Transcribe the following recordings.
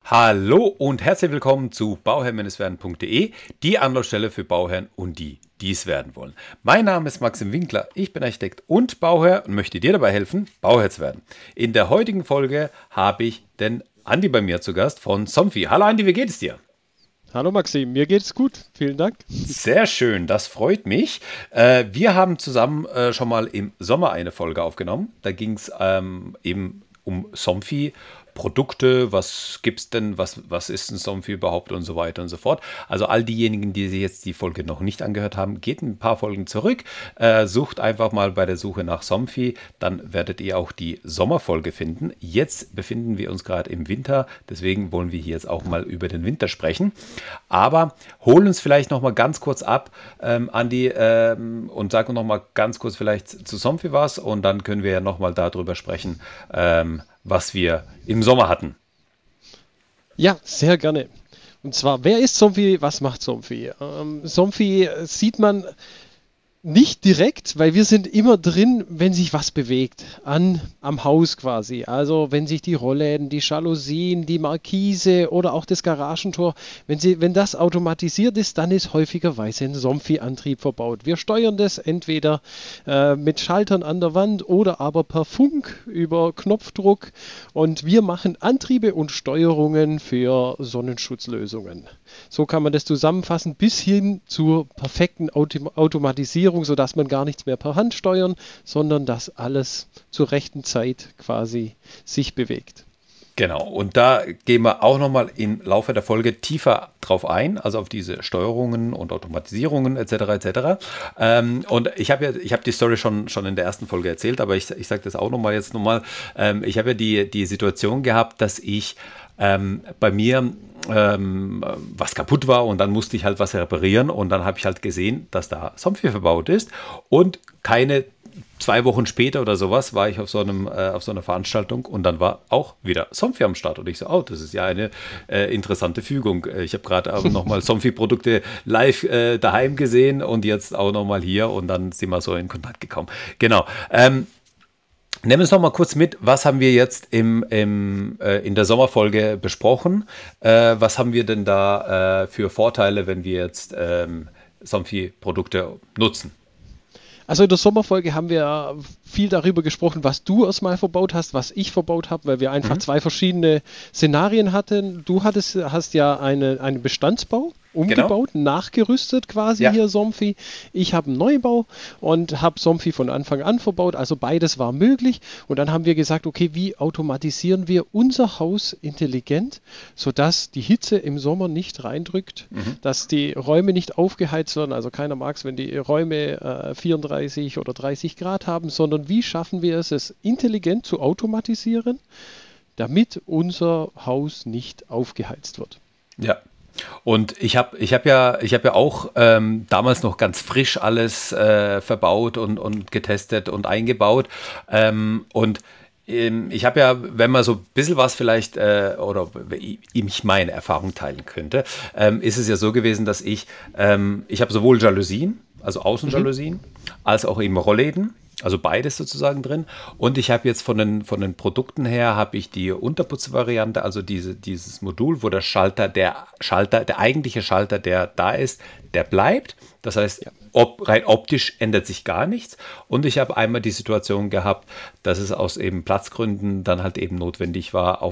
Hallo und herzlich willkommen zu bauherr-werden.de, die Anlaufstelle für Bauherren und die dies werden wollen. Mein Name ist Maxim Winkler, ich bin Architekt und Bauherr und möchte dir dabei helfen, Bauherr zu werden. In der heutigen Folge habe ich den Andi bei mir zu Gast von Somfy. Hallo Andi, wie geht es dir? Hallo Maxim, mir geht's gut. Vielen Dank. Sehr schön, das freut mich. Wir haben zusammen schon mal im Sommer eine Folge aufgenommen. Da ging es eben um Somfy. Produkte, was gibt's denn, was ist ein Somfy überhaupt und so weiter und so fort. Also all diejenigen, die sich jetzt die Folge noch nicht angehört haben, geht ein paar Folgen zurück, sucht einfach mal bei der Suche nach Somfy, dann werdet ihr auch die Sommerfolge finden. Jetzt befinden wir uns gerade im Winter, deswegen wollen wir hier jetzt auch mal über den Winter sprechen. Aber holen uns vielleicht noch mal ganz kurz ab, Andi, und sag uns noch mal ganz kurz vielleicht zu Somfy was und dann können wir ja noch mal darüber sprechen, was wir im Sommer hatten. Ja, sehr gerne. Und zwar, wer ist Somfy? Was macht Somfy? Somfy sieht man nicht direkt, weil wir sind immer drin, wenn sich was bewegt, am Haus quasi. Also wenn sich die Rollläden, die Jalousien, die Markise oder auch das Garagentor, wenn das automatisiert ist, dann ist häufigerweise ein Somfy-Antrieb verbaut. Wir steuern das entweder mit Schaltern an der Wand oder aber per Funk über Knopfdruck und wir machen Antriebe und Steuerungen für Sonnenschutzlösungen. So kann man das zusammenfassen bis hin zur perfekten Automatisierung, sodass man gar nichts mehr per Hand steuern, sondern dass alles zur rechten Zeit quasi sich bewegt. Genau, und da gehen wir auch nochmal im Laufe der Folge tiefer drauf ein, also auf diese Steuerungen und Automatisierungen etc. etc. Und ich habe die Story schon in der ersten Folge erzählt, aber ich sage das auch nochmal jetzt nochmal. Ich habe ja die Situation gehabt, dass ich bei mir was kaputt war und dann musste ich halt was reparieren und dann habe ich halt gesehen, dass da Somfy verbaut ist und keine 2 Wochen später oder sowas war ich auf so einer Veranstaltung und dann war auch wieder Somfy am Start und ich so, oh, das ist ja eine interessante Fügung. Ich habe gerade nochmal Somfy-Produkte live daheim gesehen und jetzt auch nochmal hier und dann sind wir so in Kontakt gekommen. Genau. Nimm uns noch mal kurz mit, was haben wir jetzt in der Sommerfolge besprochen? Was haben wir denn da für Vorteile, wenn wir jetzt Somfy-Produkte nutzen? Also in der Sommerfolge haben wir viel darüber gesprochen, was du erstmal verbaut hast, was ich verbaut habe, weil wir einfach Mhm. zwei verschiedene Szenarien hatten. Hast ja einen Bestandsbau Genau? umgebaut, nachgerüstet quasi Ja. hier Somfy. Ich habe einen Neubau und habe Somfy von Anfang an verbaut. Also beides war möglich. Und dann haben wir gesagt, okay, wie automatisieren wir unser Haus intelligent, sodass die Hitze im Sommer nicht reindrückt, Mhm. dass die Räume nicht aufgeheizt werden. Also keiner mag es, wenn die Räume 34 oder 30 Grad haben, sondern wie schaffen wir es intelligent zu automatisieren, damit unser Haus nicht aufgeheizt wird. Ja. Und ich hab ja auch damals noch ganz frisch alles verbaut und getestet und eingebaut. Und ich habe ja, wenn man so ein bisschen was vielleicht oder ich meine Erfahrung teilen könnte, ist es ja so gewesen, dass ich habe sowohl Jalousien, also Mhm. Außenjalousien, als auch eben Rollläden. Also beides sozusagen drin. Und ich habe jetzt von den Produkten her, habe ich die Unterputzvariante, also dieses Modul, wo der eigentliche Schalter, der da ist, der bleibt. Das heißt, Ja. rein optisch ändert sich gar nichts. Und ich habe einmal die Situation gehabt, dass es aus eben Platzgründen dann halt eben notwendig war,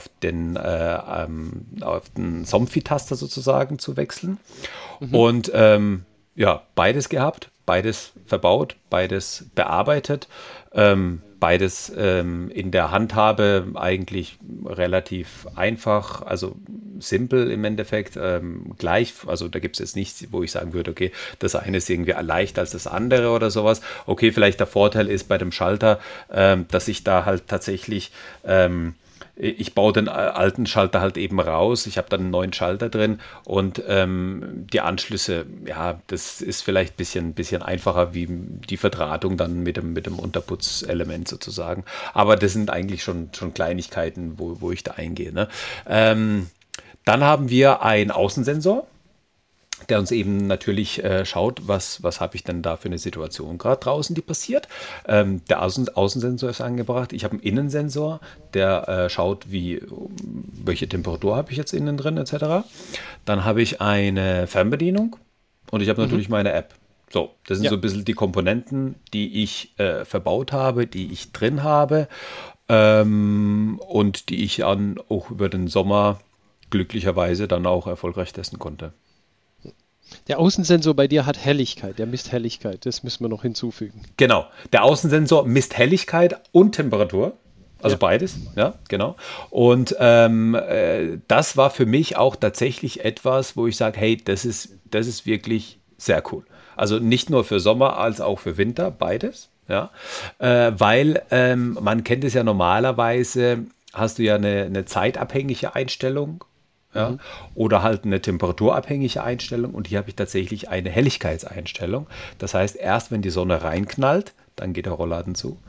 auf den Somfy-Taster sozusagen zu wechseln. Mhm. Und ja, beides gehabt, beides verbaut, beides bearbeitet, beides in der Handhabe eigentlich relativ einfach, also simpel im Endeffekt, gleich. Also da gibt es jetzt nichts, wo ich sagen würde, okay, das eine ist irgendwie leichter als das andere oder sowas. Okay, vielleicht der Vorteil ist bei dem Schalter, dass ich da halt tatsächlich ich baue den alten Schalter halt eben raus. Ich habe dann einen neuen Schalter drin und die Anschlüsse, ja, das ist vielleicht ein bisschen einfacher wie die Verdrahtung dann mit dem Unterputzelement sozusagen. Aber das sind eigentlich schon Kleinigkeiten, wo ich da eingehe. Ne? Dann haben wir einen Außensensor. der uns eben natürlich schaut, was habe ich denn da für eine Situation gerade draußen, die passiert. Der Außensensor ist angebracht. Ich habe einen Innensensor, der schaut, welche Temperatur habe ich jetzt innen drin, etc. Dann habe ich eine Fernbedienung und ich habe natürlich meine App. So, das sind so ein bisschen die Komponenten, die ich verbaut habe, die ich drin habe und die ich dann auch über den Sommer glücklicherweise dann auch erfolgreich testen konnte. Der Außensensor bei dir hat Helligkeit, der misst Helligkeit, das müssen wir noch hinzufügen. Genau, der Außensensor misst Helligkeit und Temperatur, also beides, ja, genau. Und das war für mich auch tatsächlich etwas, wo ich sage, hey, das ist wirklich sehr cool. Also nicht nur für Sommer, als auch für Winter, beides, ja, weil man kennt es ja normalerweise, hast du ja eine zeitabhängige Einstellung. Ja, oder halt eine temperaturabhängige Einstellung und hier habe ich tatsächlich eine Helligkeitseinstellung. Das heißt, erst wenn die Sonne reinknallt, dann geht der Rollladen zu.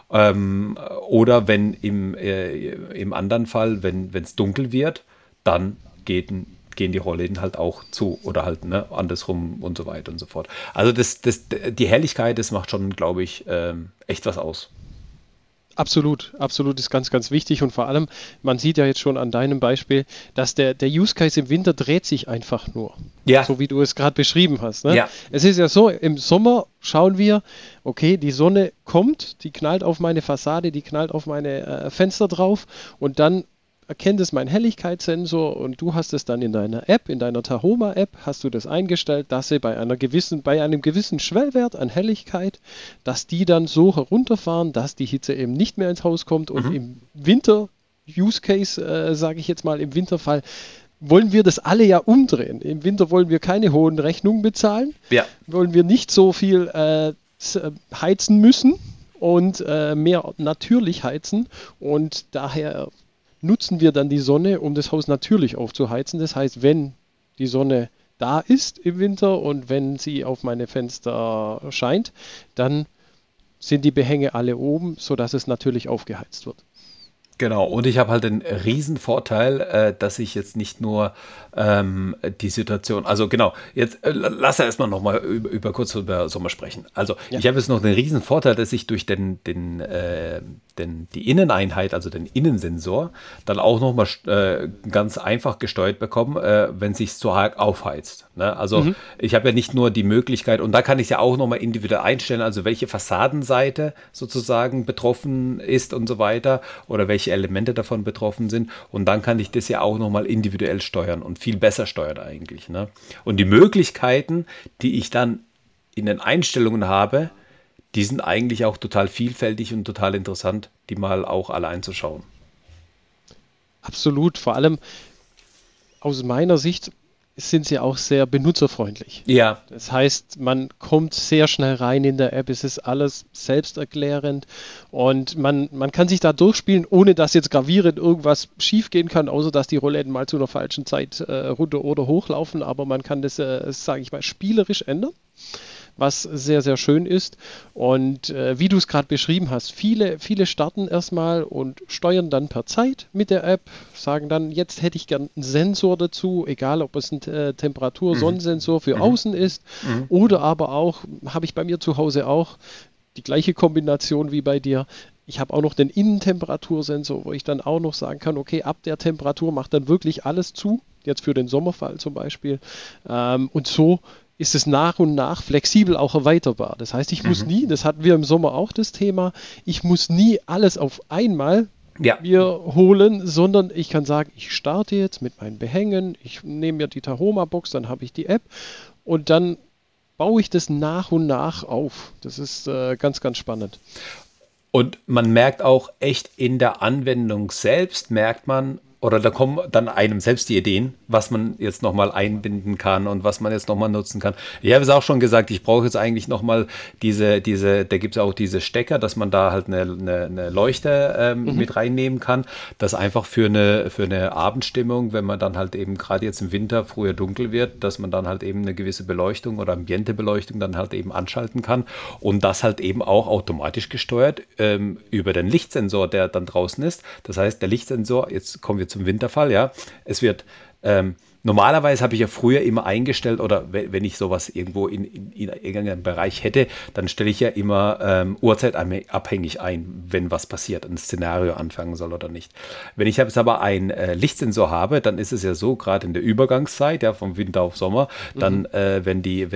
Oder wenn im anderen Fall, wenn es dunkel wird, dann gehen die Rollläden halt auch zu oder halt andersrum und so weiter und so fort. Also die Helligkeit, das macht schon, glaube ich, echt was aus. Absolut, absolut ist ganz, ganz wichtig und vor allem, man sieht ja jetzt schon an deinem Beispiel, dass der Use Case im Winter dreht sich einfach nur. Ja. So wie du es gerade beschrieben hast. Ne? Ja. Es ist ja so, im Sommer schauen wir, okay, die Sonne kommt, die knallt auf meine Fassade, die knallt auf meine Fenster drauf und dann erkennt es mein Helligkeitssensor und du hast es dann in deiner App, in deiner Tahoma-App, hast du das eingestellt, dass sie bei einem gewissen Schwellwert an Helligkeit, dass die dann so herunterfahren, dass die Hitze eben nicht mehr ins Haus kommt und im Winter, Use Case, sage ich jetzt mal, im Winterfall, wollen wir das alle ja umdrehen. Im Winter wollen wir keine hohen Rechnungen bezahlen, wollen wir nicht so viel heizen müssen und mehr natürlich heizen und daher nutzen wir dann die Sonne, um das Haus natürlich aufzuheizen. Das heißt, wenn die Sonne da ist im Winter und wenn sie auf meine Fenster scheint, dann sind die Behänge alle oben, sodass es natürlich aufgeheizt wird. Genau, und ich habe halt den riesen Vorteil, dass ich jetzt nicht nur die Situation, also genau, jetzt lass erstmal nochmal kurz über Sommer sprechen. Also ich habe jetzt noch den riesen Vorteil, dass ich durch die Inneneinheit, also den Innensensor, dann auch nochmal ganz einfach gesteuert bekomme, wenn es sich zu arg aufheizt. Ne? Also ich habe ja nicht nur die Möglichkeit, und da kann ich ja auch nochmal individuell einstellen, also welche Fassadenseite sozusagen betroffen ist und so weiter, oder welche Elemente davon betroffen sind. Und dann kann ich das ja auch nochmal individuell steuern und viel besser steuern eigentlich. Ne? Und die Möglichkeiten, die ich dann in den Einstellungen habe, die sind eigentlich auch total vielfältig und total interessant, die mal auch alle einzuschauen. Absolut, vor allem aus meiner Sicht sind sie auch sehr benutzerfreundlich. Ja. Das heißt, man kommt sehr schnell rein in der App, es ist alles selbsterklärend und man kann sich da durchspielen, ohne dass jetzt gravierend irgendwas schief gehen kann, außer dass die Rollläden mal zu einer falschen Zeit runter oder hochlaufen, aber man kann das, sage ich mal, spielerisch ändern, was sehr, sehr schön ist. Und wie du es gerade beschrieben hast, viele starten erstmal und steuern dann per Zeit mit der App, sagen dann, jetzt hätte ich gern einen Sensor dazu, egal ob es ein Temperatur-Sonnensensor für außen ist oder aber auch, habe ich bei mir zu Hause auch die gleiche Kombination wie bei dir. Ich habe auch noch den Innentemperatursensor, wo ich dann auch noch sagen kann, okay, ab der Temperatur macht dann wirklich alles zu, jetzt für den Sommerfall zum Beispiel. Und so ist es nach und nach flexibel auch erweiterbar. Das heißt, ich muss nie, das hatten wir im Sommer auch das Thema, ich muss nie alles auf einmal mir holen, sondern ich kann sagen, ich starte jetzt mit meinen Behängen, ich nehme mir die Tahoma-Box, dann habe ich die App und dann baue ich das nach und nach auf. Das ist ganz, ganz spannend. Und man merkt auch echt in der Anwendung selbst, merkt man, oder da kommen dann einem selbst die Ideen, was man jetzt nochmal einbinden kann und was man jetzt nochmal nutzen kann. Ich habe es auch schon gesagt, ich brauche jetzt eigentlich nochmal da gibt es auch diese Stecker, dass man da halt eine Leuchte mit reinnehmen kann, das einfach für eine Abendstimmung, wenn man dann halt eben gerade jetzt im Winter früher dunkel wird, dass man dann halt eben eine gewisse Beleuchtung oder Ambientebeleuchtung dann halt eben anschalten kann und das halt eben auch automatisch gesteuert über den Lichtsensor, der dann draußen ist. Das heißt, der Lichtsensor, jetzt kommen wir zum Winterfall, ja, es wird Normalerweise habe ich ja früher immer eingestellt, oder wenn ich sowas irgendwo in irgendeinem Bereich hätte, dann stelle ich ja immer uhrzeitabhängig ein, wenn was passiert, ein Szenario anfangen soll oder nicht. Wenn ich jetzt aber einen Lichtsensor habe, dann ist es ja so, gerade in der Übergangszeit, ja, vom Winter auf Sommer, dann, wenn die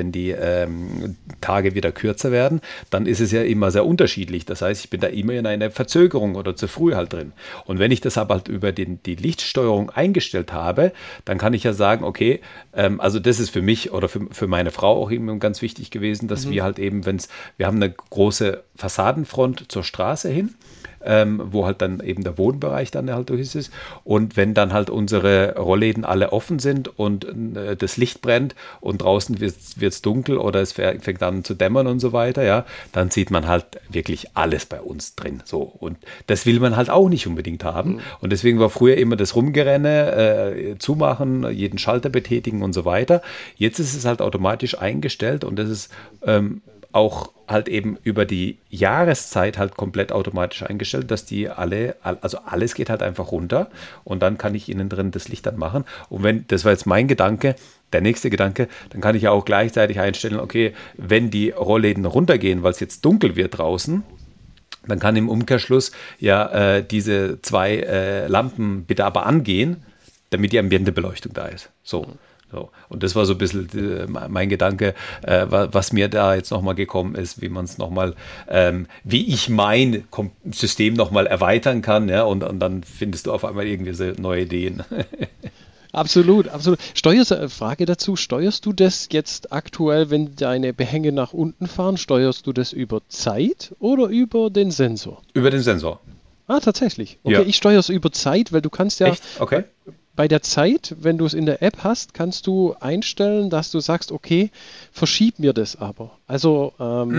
Tage wieder kürzer werden, dann ist es ja immer sehr unterschiedlich. Das heißt, ich bin da immer in einer Verzögerung oder zu früh halt drin. Und wenn ich das aber halt über die Lichtsteuerung eingestellt habe, dann kann ich ja sagen, okay, also das ist für mich oder für meine Frau auch eben ganz wichtig gewesen, dass wir halt eben, wir haben eine große Fassadenfront zur Straße hin, wo halt dann eben der Wohnbereich dann halt durch ist. Und wenn dann halt unsere Rollläden alle offen sind und das Licht brennt und draußen wird es dunkel oder es fängt an zu dämmern und so weiter, ja, dann sieht man halt wirklich alles bei uns drin. So. Und das will man halt auch nicht unbedingt haben. Und deswegen war früher immer das Rumgerenne, zumachen, jeden Schalter betätigen und so weiter. Jetzt ist es halt automatisch eingestellt und das ist auch halt eben über die Jahreszeit halt komplett automatisch eingestellt, dass die also alles geht halt einfach runter und dann kann ich innen drin das Licht dann machen. Und das war jetzt mein Gedanke, der nächste Gedanke, dann kann ich ja auch gleichzeitig einstellen, okay, wenn die Rollläden runtergehen, weil es jetzt dunkel wird draußen, dann kann im Umkehrschluss ja diese 2 Lampen bitte aber angehen, damit die Ambientebeleuchtung da ist. So. Und das war so ein bisschen mein Gedanke, was mir da jetzt nochmal gekommen ist, wie man es nochmal, wie ich mein System nochmal erweitern kann, ja, und dann findest du auf einmal irgendwie so neue Ideen. Absolut, absolut. Frage dazu, steuerst du das jetzt aktuell, wenn deine Behänge nach unten fahren, steuerst du das über Zeit oder über den Sensor? Über den Sensor. Ah, tatsächlich. Okay, Ja. ich steuere es über Zeit, weil du kannst ja Echt? Okay. bei der Zeit, wenn du es in der App hast, kannst du einstellen, dass du sagst, okay, verschieb mir das aber. Also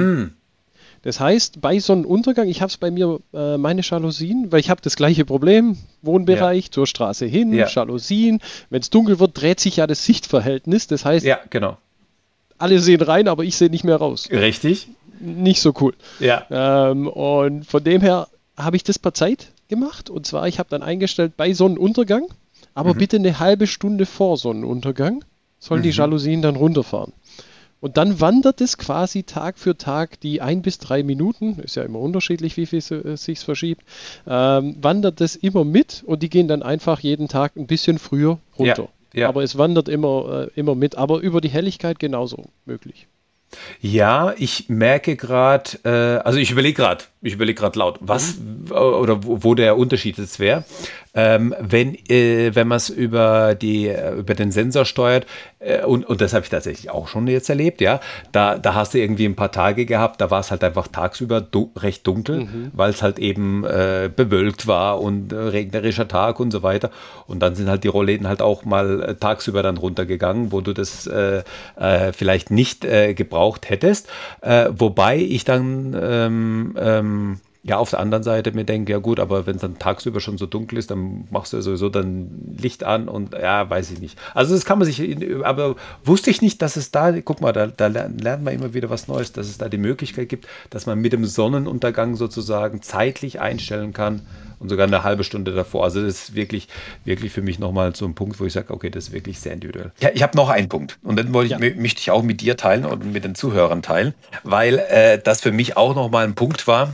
das heißt, bei Sonnenuntergang, ich habe es bei mir, meine Jalousien, weil ich habe das gleiche Problem, Wohnbereich, zur Straße hin, Ja. Jalousien, wenn es dunkel wird, dreht sich ja das Sichtverhältnis, das heißt, Ja, genau. alle sehen rein, aber ich sehe nicht mehr raus. Richtig? Nicht so cool. Ja. Und von dem her habe ich das per Zeit gemacht, und zwar, ich habe dann eingestellt bei Sonnenuntergang, aber bitte eine halbe Stunde vor Sonnenuntergang sollen die Jalousien dann runterfahren. Und dann wandert es quasi Tag für Tag die 1 bis 3 Minuten, ist ja immer unterschiedlich, wie viel es sich verschiebt, wandert es immer mit und die gehen dann einfach jeden Tag ein bisschen früher runter. Ja. Aber es wandert immer mit, aber über die Helligkeit genauso möglich. Ja, ich merke gerade, also ich überlege gerade laut, was oder wo der Unterschied jetzt wäre. Wenn man es über den Sensor steuert, und das habe ich tatsächlich auch schon jetzt erlebt, ja, da hast du irgendwie ein paar Tage gehabt, da war es halt einfach tagsüber recht dunkel, weil es halt eben bewölkt war und regnerischer Tag und so weiter. Und dann sind halt die Rollläden halt auch mal tagsüber dann runtergegangen, wo du das vielleicht nicht gebraucht hättest. Wobei ich dann ja, auf der anderen Seite mir denke, ja gut, aber wenn es dann tagsüber schon so dunkel ist, dann machst du ja sowieso dann Licht an und ja, weiß ich nicht. Also das kann man sich, aber wusste ich nicht, dass es da, guck mal, da lernt man immer wieder was Neues, dass es da die Möglichkeit gibt, dass man mit dem Sonnenuntergang sozusagen zeitlich einstellen kann und sogar eine halbe Stunde davor. Also das ist wirklich, wirklich für mich nochmal so ein Punkt, wo ich sage, okay, das ist wirklich sehr individuell. Ja, ich habe noch einen Punkt und den möchte ich auch mit dir teilen und mit den Zuhörern teilen, weil das für mich auch nochmal ein Punkt war,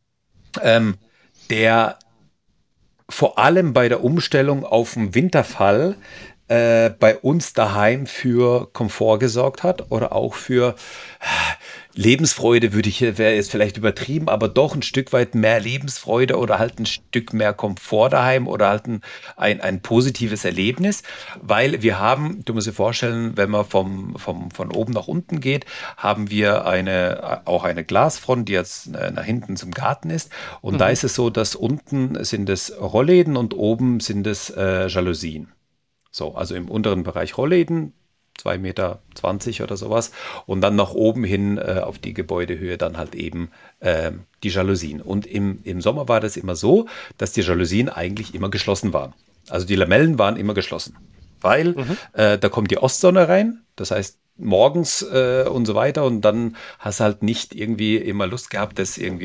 der vor allem bei der Umstellung auf den Winterfall bei uns daheim für Komfort gesorgt hat oder auch für Lebensfreude, wäre jetzt vielleicht übertrieben, aber doch ein Stück weit mehr Lebensfreude oder halt ein Stück mehr Komfort daheim oder halt ein positives Erlebnis, weil wir haben, du musst dir vorstellen, wenn man von oben nach unten geht, haben wir auch eine Glasfront, die jetzt nach hinten zum Garten ist, und da ist es so, dass unten sind es Rollläden und oben sind es Jalousien. So, also im unteren Bereich Rollläden, 2,20 Meter oder sowas. Und dann nach oben hin auf die Gebäudehöhe dann halt eben die Jalousien. Und im Sommer war das immer so, dass die Jalousien eigentlich immer geschlossen waren. Also die Lamellen waren immer geschlossen. Weil da kommt die Ostsonne rein, das heißt morgens und so weiter. Und dann hast du halt nicht irgendwie immer Lust gehabt, das irgendwie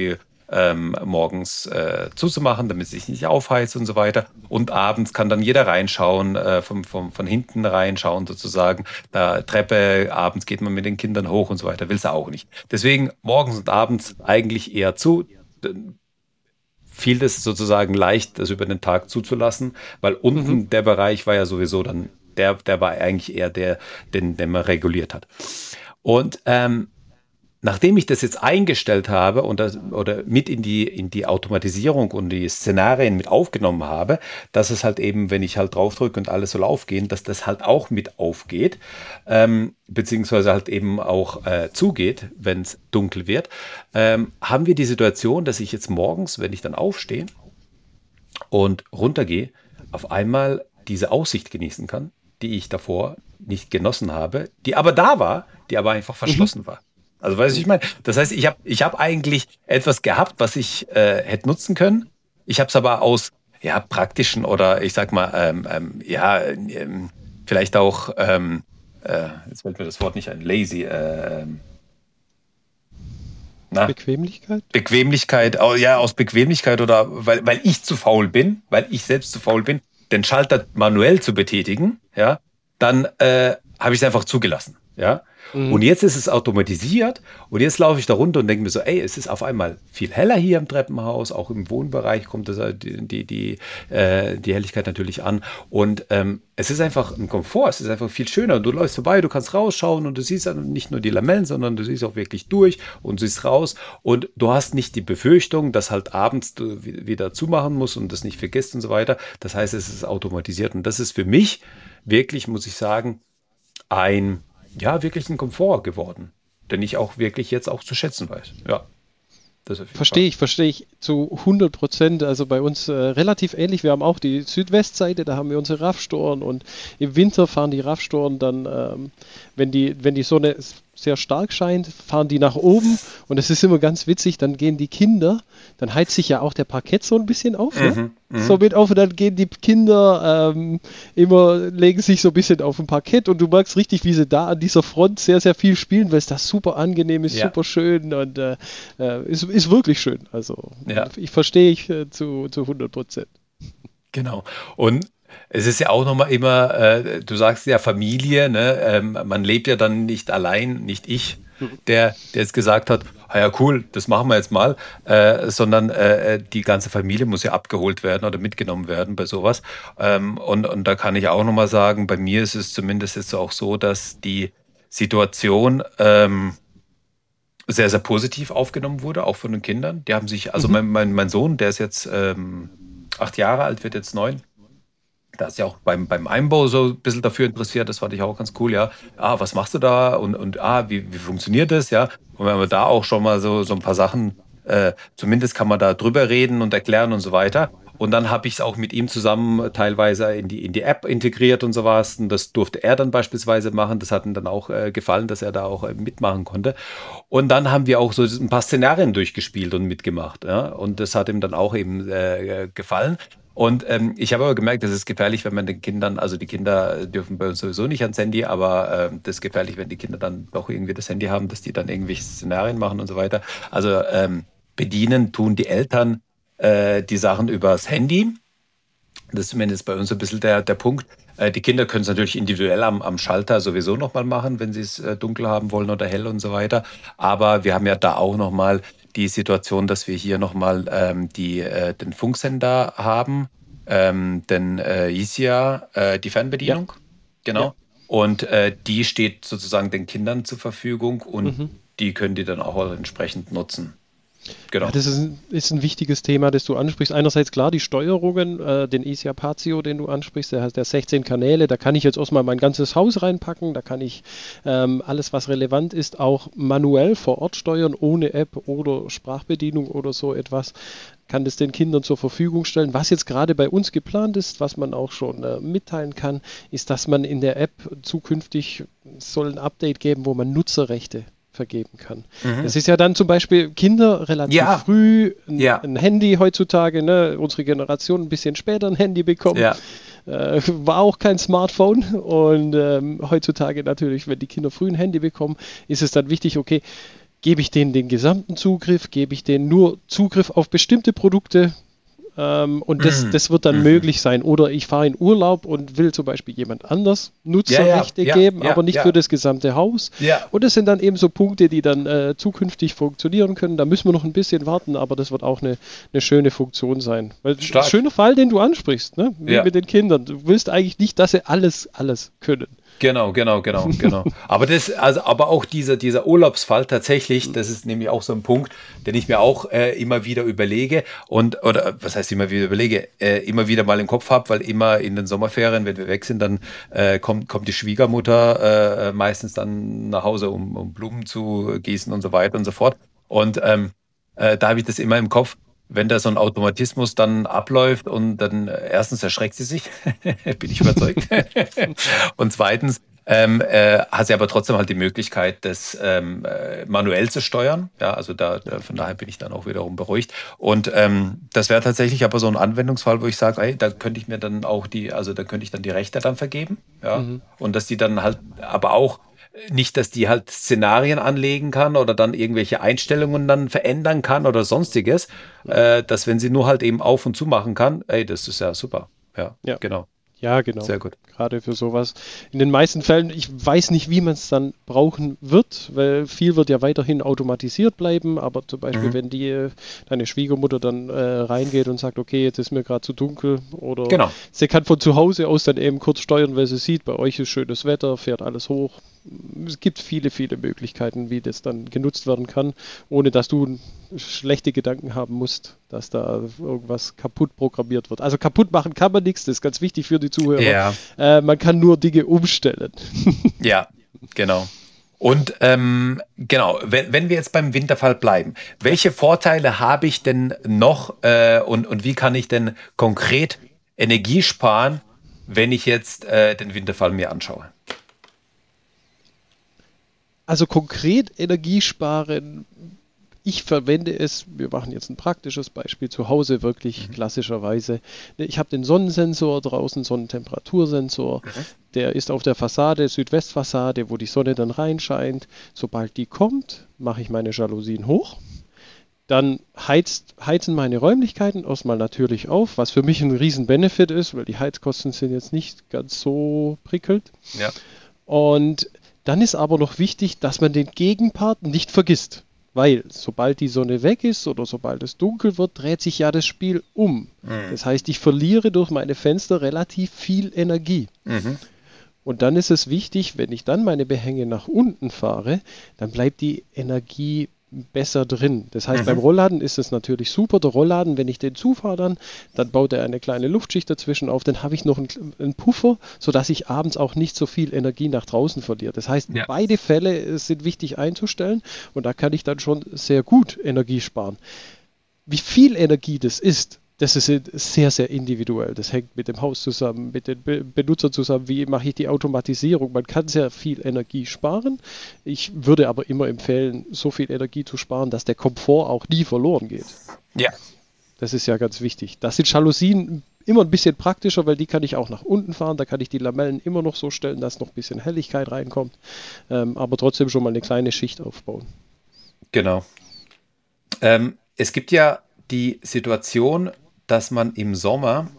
morgens zuzumachen, damit es sich nicht aufheizt und so weiter. Und abends kann dann jeder reinschauen, von hinten reinschauen sozusagen. Da Treppe, abends geht man mit den Kindern hoch und so weiter, will es auch nicht. Deswegen morgens und abends eigentlich eher zu. Fiel es sozusagen leicht, das über den Tag zuzulassen, weil unten der Bereich war ja sowieso dann, der war eigentlich eher den man reguliert hat. Und nachdem ich das jetzt eingestellt habe oder mit in die Automatisierung und die Szenarien mit aufgenommen habe, dass es halt eben, wenn ich halt draufdrücke und alles soll aufgehen, dass das halt auch mit aufgeht, beziehungsweise halt eben auch zugeht, wenn es dunkel wird, haben wir die Situation, dass ich jetzt morgens, wenn ich dann aufstehe und runtergehe, auf einmal diese Aussicht genießen kann, die ich davor nicht genossen habe, die aber da war, die aber einfach verschlossen war. Also weißt du, ich meine, das heißt, ich hab eigentlich etwas gehabt, was ich hätte nutzen können. Ich habe es aber aus praktischen oder ich sag mal, vielleicht auch, jetzt fällt mir das Wort nicht ein, lazy, Bequemlichkeit? Bequemlichkeit, aus Bequemlichkeit oder weil ich zu faul bin, weil ich selbst zu faul bin, den Schalter manuell zu betätigen, ja, dann habe ich es einfach zugelassen, ja. Und jetzt ist es automatisiert und jetzt laufe ich da runter und denke mir so, es ist auf einmal viel heller hier im Treppenhaus, auch im Wohnbereich kommt die Helligkeit natürlich an und es ist einfach ein Komfort, es ist einfach viel schöner. Du läufst vorbei, du kannst rausschauen und du siehst dann nicht nur die Lamellen, sondern du siehst auch wirklich durch und siehst raus und du hast nicht die Befürchtung, dass halt abends du wieder zumachen musst und das nicht vergisst und so weiter. Das heißt, es ist automatisiert und das ist für mich wirklich, muss ich sagen, wirklich ein Komfort geworden, den ich auch wirklich jetzt auch zu schätzen weiß. Ja, das auf jeden Fall. Verstehe ich zu 100%. Also bei uns relativ ähnlich. Wir haben auch die Südwestseite, da haben wir unsere Raffstoren und im Winter fahren die Raffstoren dann, wenn die Sonne sehr stark scheint, fahren die nach oben und es ist immer ganz witzig, dann gehen die Kinder, dann heizt sich ja auch der Parkett so ein bisschen auf, ne? So mit auf und dann gehen die Kinder legen sich so ein bisschen auf dem Parkett und du merkst richtig, wie sie da an dieser Front sehr, sehr viel spielen, weil es da super angenehm ist, super schön und ist wirklich schön. Also ich verstehe zu 100%. Genau. Und es ist ja auch nochmal immer, du sagst ja Familie, ne? Man lebt ja dann nicht allein, nicht ich, der jetzt gesagt hat, cool, das machen wir jetzt mal, sondern die ganze Familie muss ja abgeholt werden oder mitgenommen werden bei sowas. Und da kann ich auch nochmal sagen, bei mir ist es zumindest jetzt auch so, dass die Situation sehr, sehr positiv aufgenommen wurde, auch von den Kindern. Die haben sich, also mein Sohn, der ist jetzt 8 Jahre alt, wird jetzt 9. Da ist ja auch beim Einbau so ein bisschen dafür interessiert, das fand ich auch ganz cool, ja. Was machst du da und wie funktioniert das, ja? Und wenn wir da auch schon mal so ein paar Sachen, zumindest kann man da drüber reden und erklären und so weiter. Und dann habe ich es auch mit ihm zusammen teilweise in die App integriert und sowas. Und das durfte er dann beispielsweise machen. Das hat ihm dann auch gefallen, dass er da auch mitmachen konnte. Und dann haben wir auch so ein paar Szenarien durchgespielt und mitgemacht. Ja? Und das hat ihm dann auch eben gefallen. Und ich habe aber gemerkt, das ist gefährlich, wenn man den Kindern, also die Kinder dürfen bei uns sowieso nicht ans Handy, aber das ist gefährlich, wenn die Kinder dann doch irgendwie das Handy haben, dass die dann irgendwelche Szenarien machen und so weiter. Also bedienen tun die Eltern die Sachen übers Handy. Das ist zumindest bei uns ein bisschen der Punkt. Die Kinder können es natürlich individuell am Schalter sowieso nochmal machen, wenn sie es dunkel haben wollen oder hell und so weiter. Aber wir haben ja da auch nochmal die Situation, dass wir hier nochmal den Funksender haben, den ICIA, die Fernbedienung. Ja. Genau. Ja. Und die steht sozusagen den Kindern zur Verfügung und die können die dann auch entsprechend nutzen. Genau. Ja, das ist ein wichtiges Thema, das du ansprichst. Einerseits klar die Steuerungen, den ICIA Patio, den du ansprichst, der hat 16 Kanäle, da kann ich jetzt erstmal mein ganzes Haus reinpacken, da kann ich alles, was relevant ist, auch manuell vor Ort steuern, ohne App oder Sprachbedienung oder so etwas. Kann das den Kindern zur Verfügung stellen. Was jetzt gerade bei uns geplant ist, was man auch schon mitteilen kann, ist, dass man in der App zukünftig soll ein Update geben, wo man Nutzerrechte vergeben kann. Das ist ja dann zum Beispiel Kinder relativ früh ein Handy heutzutage, ne? Unsere Generation ein bisschen später ein Handy bekommen. Ja. War auch kein Smartphone und heutzutage natürlich, wenn die Kinder früh ein Handy bekommen, ist es dann wichtig, okay, Gebe ich denen den gesamten Zugriff? Gebe ich denen nur Zugriff auf bestimmte Produkte? Und das wird dann möglich sein. Oder ich fahre in Urlaub und will zum Beispiel jemand anders Nutzerrechte geben, aber nicht für das gesamte Haus. Ja. Und das sind dann eben so Punkte, die dann zukünftig funktionieren können. Da müssen wir noch ein bisschen warten, aber das wird auch eine schöne Funktion sein. Weil ein schöner Fall, den du ansprichst, ne? Wie mit den Kindern. Du willst eigentlich nicht, dass sie alles können. Genau. Aber auch dieser Urlaubsfall tatsächlich, das ist nämlich auch so ein Punkt, den ich mir auch immer wieder überlege oder was heißt immer wieder überlege, immer wieder mal im Kopf habe, weil immer in den Sommerferien, wenn wir weg sind, dann kommt die Schwiegermutter meistens dann nach Hause, um Blumen zu gießen und so weiter und so fort. Und da habe ich das immer im Kopf. Wenn da so ein Automatismus dann abläuft und dann erstens erschreckt sie sich, bin ich überzeugt. Und zweitens hat sie aber trotzdem halt die Möglichkeit, das manuell zu steuern. Ja, also von daher bin ich dann auch wiederum beruhigt. Und das wäre tatsächlich aber so ein Anwendungsfall, wo ich sage, hey, da könnte ich mir dann auch da könnte ich dann die Rechte dann vergeben. Ja, und dass die dann halt aber auch nicht, dass die halt Szenarien anlegen kann oder dann irgendwelche Einstellungen dann verändern kann oder sonstiges, dass wenn sie nur halt eben auf und zu machen kann, ey, das ist ja super. Ja. Genau. Ja, genau. Sehr gut. Gerade für sowas. In den meisten Fällen, ich weiß nicht, wie man es dann brauchen wird, weil viel wird ja weiterhin automatisiert bleiben, aber zum Beispiel, wenn deine Schwiegermutter dann reingeht und sagt, okay, jetzt ist mir gerade zu dunkel oder sie kann von zu Hause aus dann eben kurz steuern, weil sie sieht, bei euch ist schönes Wetter, fährt alles hoch. Es gibt viele, viele Möglichkeiten, wie das dann genutzt werden kann, ohne dass du schlechte Gedanken haben musst, dass da irgendwas kaputt programmiert wird. Also kaputt machen kann man nichts, das ist ganz wichtig für die Zuhörer. Ja. Man kann nur Dinge umstellen. Ja, genau. Und genau, wenn wir jetzt beim Winterfall bleiben, welche Vorteile habe ich denn noch und wie kann ich denn konkret Energie sparen, wenn ich jetzt den Winterfall mir anschaue? Also konkret Energie sparen, ich verwende es, wir machen jetzt ein praktisches Beispiel zu Hause, wirklich klassischerweise. Ich habe den Sonnensensor draußen, Sonnentemperatursensor, der ist auf der Fassade, Südwestfassade, wo die Sonne dann reinscheint. Sobald die kommt, mache ich meine Jalousien hoch. Dann heizen meine Räumlichkeiten erstmal natürlich auf, was für mich ein riesen Benefit ist, weil die Heizkosten sind jetzt nicht ganz so prickelnd. Ja. Und dann ist aber noch wichtig, dass man den Gegenpart nicht vergisst. Weil sobald die Sonne weg ist oder sobald es dunkel wird, dreht sich ja das Spiel um. Das heißt, ich verliere durch meine Fenster relativ viel Energie. Und dann ist es wichtig, wenn ich dann meine Behänge nach unten fahre, dann bleibt die Energie besser drin. Das heißt, beim Rollladen ist es natürlich super. Der Rollladen, wenn ich den zufahre dann baut er eine kleine Luftschicht dazwischen auf, dann habe ich noch einen Puffer, sodass ich abends auch nicht so viel Energie nach draußen verliere. Das heißt, beide Fälle sind wichtig einzustellen und da kann ich dann schon sehr gut Energie sparen. Wie viel Energie das ist sehr, sehr individuell. Das hängt mit dem Haus zusammen, mit den Benutzern zusammen. Wie mache ich die Automatisierung? Man kann sehr viel Energie sparen. Ich würde aber immer empfehlen, so viel Energie zu sparen, dass der Komfort auch nie verloren geht. Ja. Das ist ja ganz wichtig. Das sind Jalousien immer ein bisschen praktischer, weil die kann ich auch nach unten fahren. Da kann ich die Lamellen immer noch so stellen, dass noch ein bisschen Helligkeit reinkommt. Aber trotzdem schon mal eine kleine Schicht aufbauen. Genau. Es gibt ja die Situation, dass man im Sommer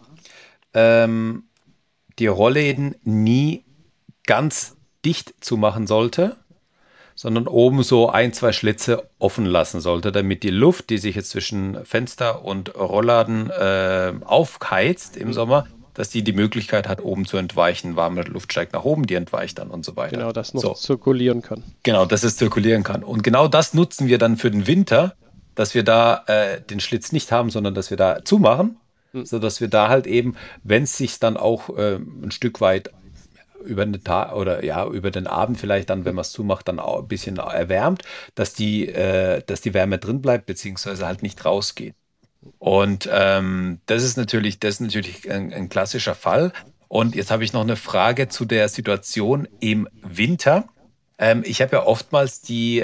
die Rollläden nie ganz dicht zumachen sollte, sondern oben so 1, 2 Schlitze offen lassen sollte, damit die Luft, die sich jetzt zwischen Fenster und Rollladen aufheizt im Sommer, dass die Möglichkeit hat, oben zu entweichen. Warme Luft steigt nach oben, die entweicht dann und so weiter. Genau, dass noch zirkulieren kann. Genau, dass es zirkulieren kann. Und genau das nutzen wir dann für den Winter, dass wir da den Schlitz nicht haben, sondern dass wir da zumachen, sodass wir da halt eben, wenn es sich dann auch ein Stück weit über den Tag oder über den Abend vielleicht dann, wenn man es zumacht, dann auch ein bisschen erwärmt, dass die Wärme drin bleibt, beziehungsweise halt nicht rausgeht. Und das ist natürlich ein klassischer Fall. Und jetzt habe ich noch eine Frage zu der Situation im Winter. Ich habe ja oftmals die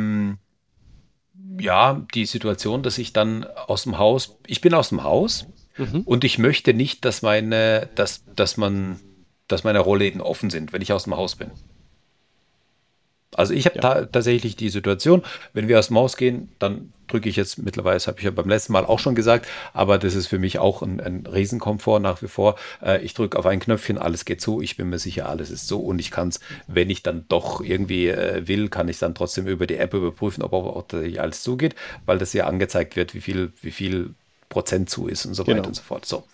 Situation, dass ich dann ich bin aus dem Haus und ich möchte nicht, dass meine Rollläden offen sind, wenn ich aus dem Haus bin. Also ich habe tatsächlich die Situation, wenn wir aus dem Haus gehen, dann drücke ich jetzt mittlerweile, das habe ich ja beim letzten Mal auch schon gesagt, aber das ist für mich auch ein Riesenkomfort nach wie vor. Ich drücke auf ein Knöpfchen, alles geht zu, ich bin mir sicher, alles ist so und ich kann es, wenn ich dann doch irgendwie will, kann ich dann trotzdem über die App überprüfen, ob auch tatsächlich alles zugeht, weil das ja angezeigt wird, wie viel Prozent zu ist und so weiter und so fort. So.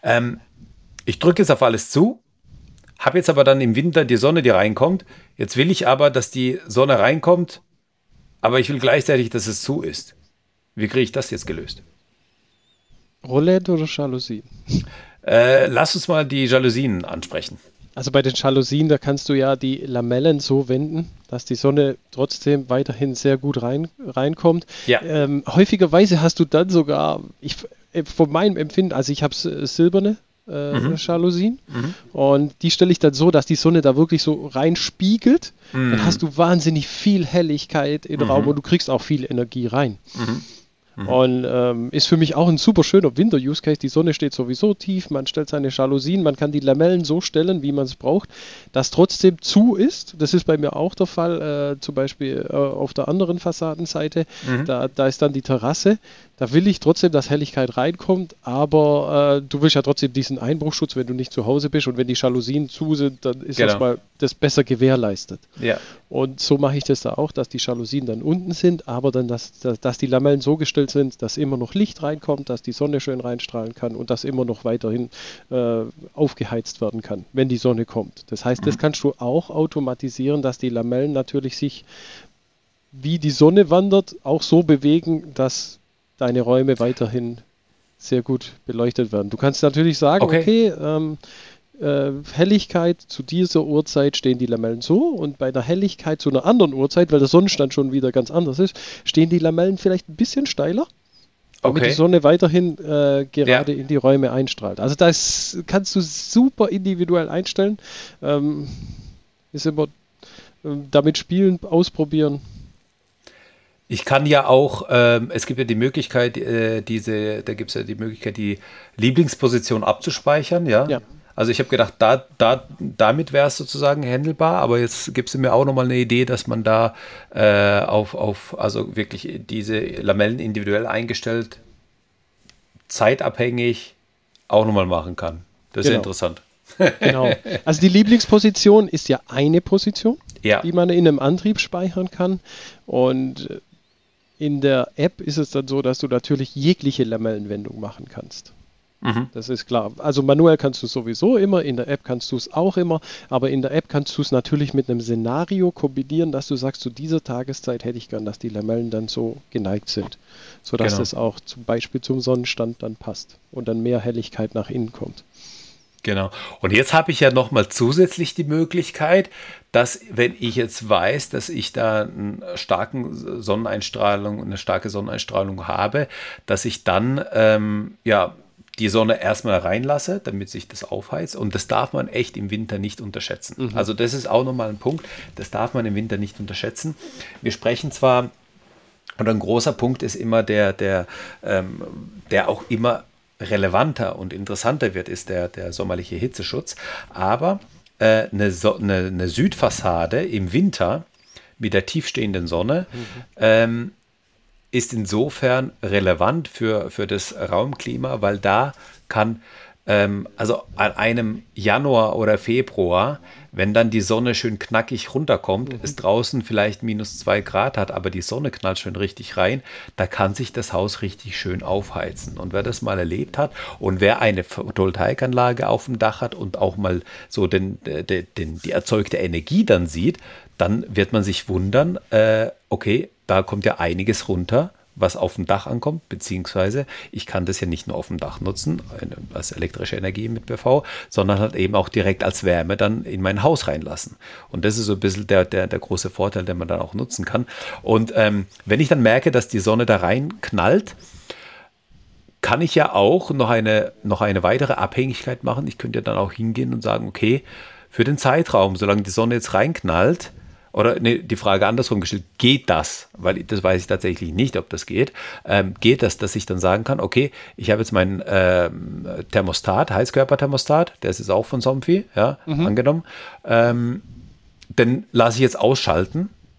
Ich drücke jetzt auf alles zu. Habe jetzt aber dann im Winter die Sonne, die reinkommt. Jetzt will ich aber, dass die Sonne reinkommt, aber ich will gleichzeitig, dass es zu ist. Wie kriege ich das jetzt gelöst? Roulette oder Jalousien? Lass uns mal die Jalousien ansprechen. Also bei den Jalousien, da kannst du ja die Lamellen so wenden, dass die Sonne trotzdem weiterhin sehr gut reinkommt. Ja. Häufigerweise hast du dann sogar, von meinem Empfinden, also ich habe silberne Jalousien und die stelle ich dann so, dass die Sonne da wirklich so reinspiegelt. Dann hast du wahnsinnig viel Helligkeit im Raum und du kriegst auch viel Energie rein. Und ist für mich auch ein super schöner Winter-Use-Case. Die Sonne steht sowieso tief, man stellt seine Jalousien, man kann die Lamellen so stellen, wie man es braucht, dass trotzdem zu ist. Das ist bei mir auch der Fall, zum Beispiel auf der anderen Fassadenseite. Da ist dann die Terrasse. Da will ich trotzdem, dass Helligkeit reinkommt, aber du willst ja trotzdem diesen Einbruchschutz, wenn du nicht zu Hause bist und wenn die Jalousien zu sind, dann ist das besser gewährleistet. Ja. Und so mache ich das da auch, dass die Jalousien dann unten sind, aber dann, dass die Lamellen so gestellt sind, dass immer noch Licht reinkommt, dass die Sonne schön reinstrahlen kann und dass immer noch weiterhin aufgeheizt werden kann, wenn die Sonne kommt. Das heißt, das kannst du auch automatisieren, dass die Lamellen natürlich sich, wie die Sonne wandert, auch so bewegen, dass deine Räume weiterhin sehr gut beleuchtet werden. Du kannst natürlich sagen, okay, Helligkeit zu dieser Uhrzeit stehen die Lamellen so und bei der Helligkeit zu einer anderen Uhrzeit, weil der Sonnenstand schon wieder ganz anders ist, stehen die Lamellen vielleicht ein bisschen steiler, damit die Sonne weiterhin gerade in die Räume einstrahlt. Also das kannst du super individuell einstellen. Ist immer damit spielen, ausprobieren. Ich kann ja auch, es gibt ja die Möglichkeit, da gibt es ja die Möglichkeit, die Lieblingsposition abzuspeichern, ja. Also ich habe gedacht, damit wäre es sozusagen handelbar, aber jetzt gibt es mir auch nochmal eine Idee, dass man da also wirklich diese Lamellen individuell eingestellt, zeitabhängig auch nochmal machen kann. Das ist ja interessant. Genau. Also die Lieblingsposition ist ja eine Position, die man in einem Antrieb speichern kann und in der App ist es dann so, dass du natürlich jegliche Lamellenwendung machen kannst. Das ist klar. Also manuell kannst du es sowieso immer, in der App kannst du es auch immer, aber in der App kannst du es natürlich mit einem Szenario kombinieren, dass du sagst, zu dieser Tageszeit hätte ich gern, dass die Lamellen dann so geneigt sind, sodass das auch zum Beispiel zum Sonnenstand dann passt und dann mehr Helligkeit nach innen kommt. Genau. Und jetzt habe ich ja nochmal zusätzlich die Möglichkeit, dass, wenn ich jetzt weiß, dass ich da eine starke Sonneneinstrahlung habe, dass ich dann die Sonne erstmal reinlasse, damit sich das aufheizt. Und das darf man echt im Winter nicht unterschätzen. Also das ist auch nochmal ein Punkt, das darf man im Winter nicht unterschätzen. Wir sprechen zwar, und ein großer Punkt ist immer der auch immer relevanter und interessanter wird, ist der sommerliche Hitzeschutz. Aber eine Südfassade im Winter mit der tiefstehenden Sonne ist insofern relevant für das Raumklima, weil da kann, also an einem Januar oder Februar, wenn dann die Sonne schön knackig runterkommt, es draußen vielleicht -2 Grad hat, aber die Sonne knallt schön richtig rein, da kann sich das Haus richtig schön aufheizen. Und wer das mal erlebt hat und wer eine Photovoltaikanlage auf dem Dach hat und auch mal so die erzeugte Energie dann sieht, dann wird man sich wundern, okay, da kommt ja einiges runter, was auf dem Dach ankommt, beziehungsweise ich kann das ja nicht nur auf dem Dach nutzen, als elektrische Energie mit PV, sondern halt eben auch direkt als Wärme dann in mein Haus reinlassen. Und das ist so ein bisschen der große Vorteil, den man dann auch nutzen kann. Und wenn ich dann merke, dass die Sonne da rein knallt, kann ich ja auch noch eine weitere Abhängigkeit machen. Ich könnte ja dann auch hingehen und sagen, okay, für den Zeitraum, solange die Sonne jetzt reinknallt, oder die Frage andersrum gestellt, geht das? Weil das weiß ich tatsächlich nicht, ob das geht. Geht das, dass ich dann sagen kann, okay, ich habe jetzt meinen Thermostat, Heizkörperthermostat, der ist jetzt auch von Somfy, angenommen. Den lasse ich jetzt ausschalten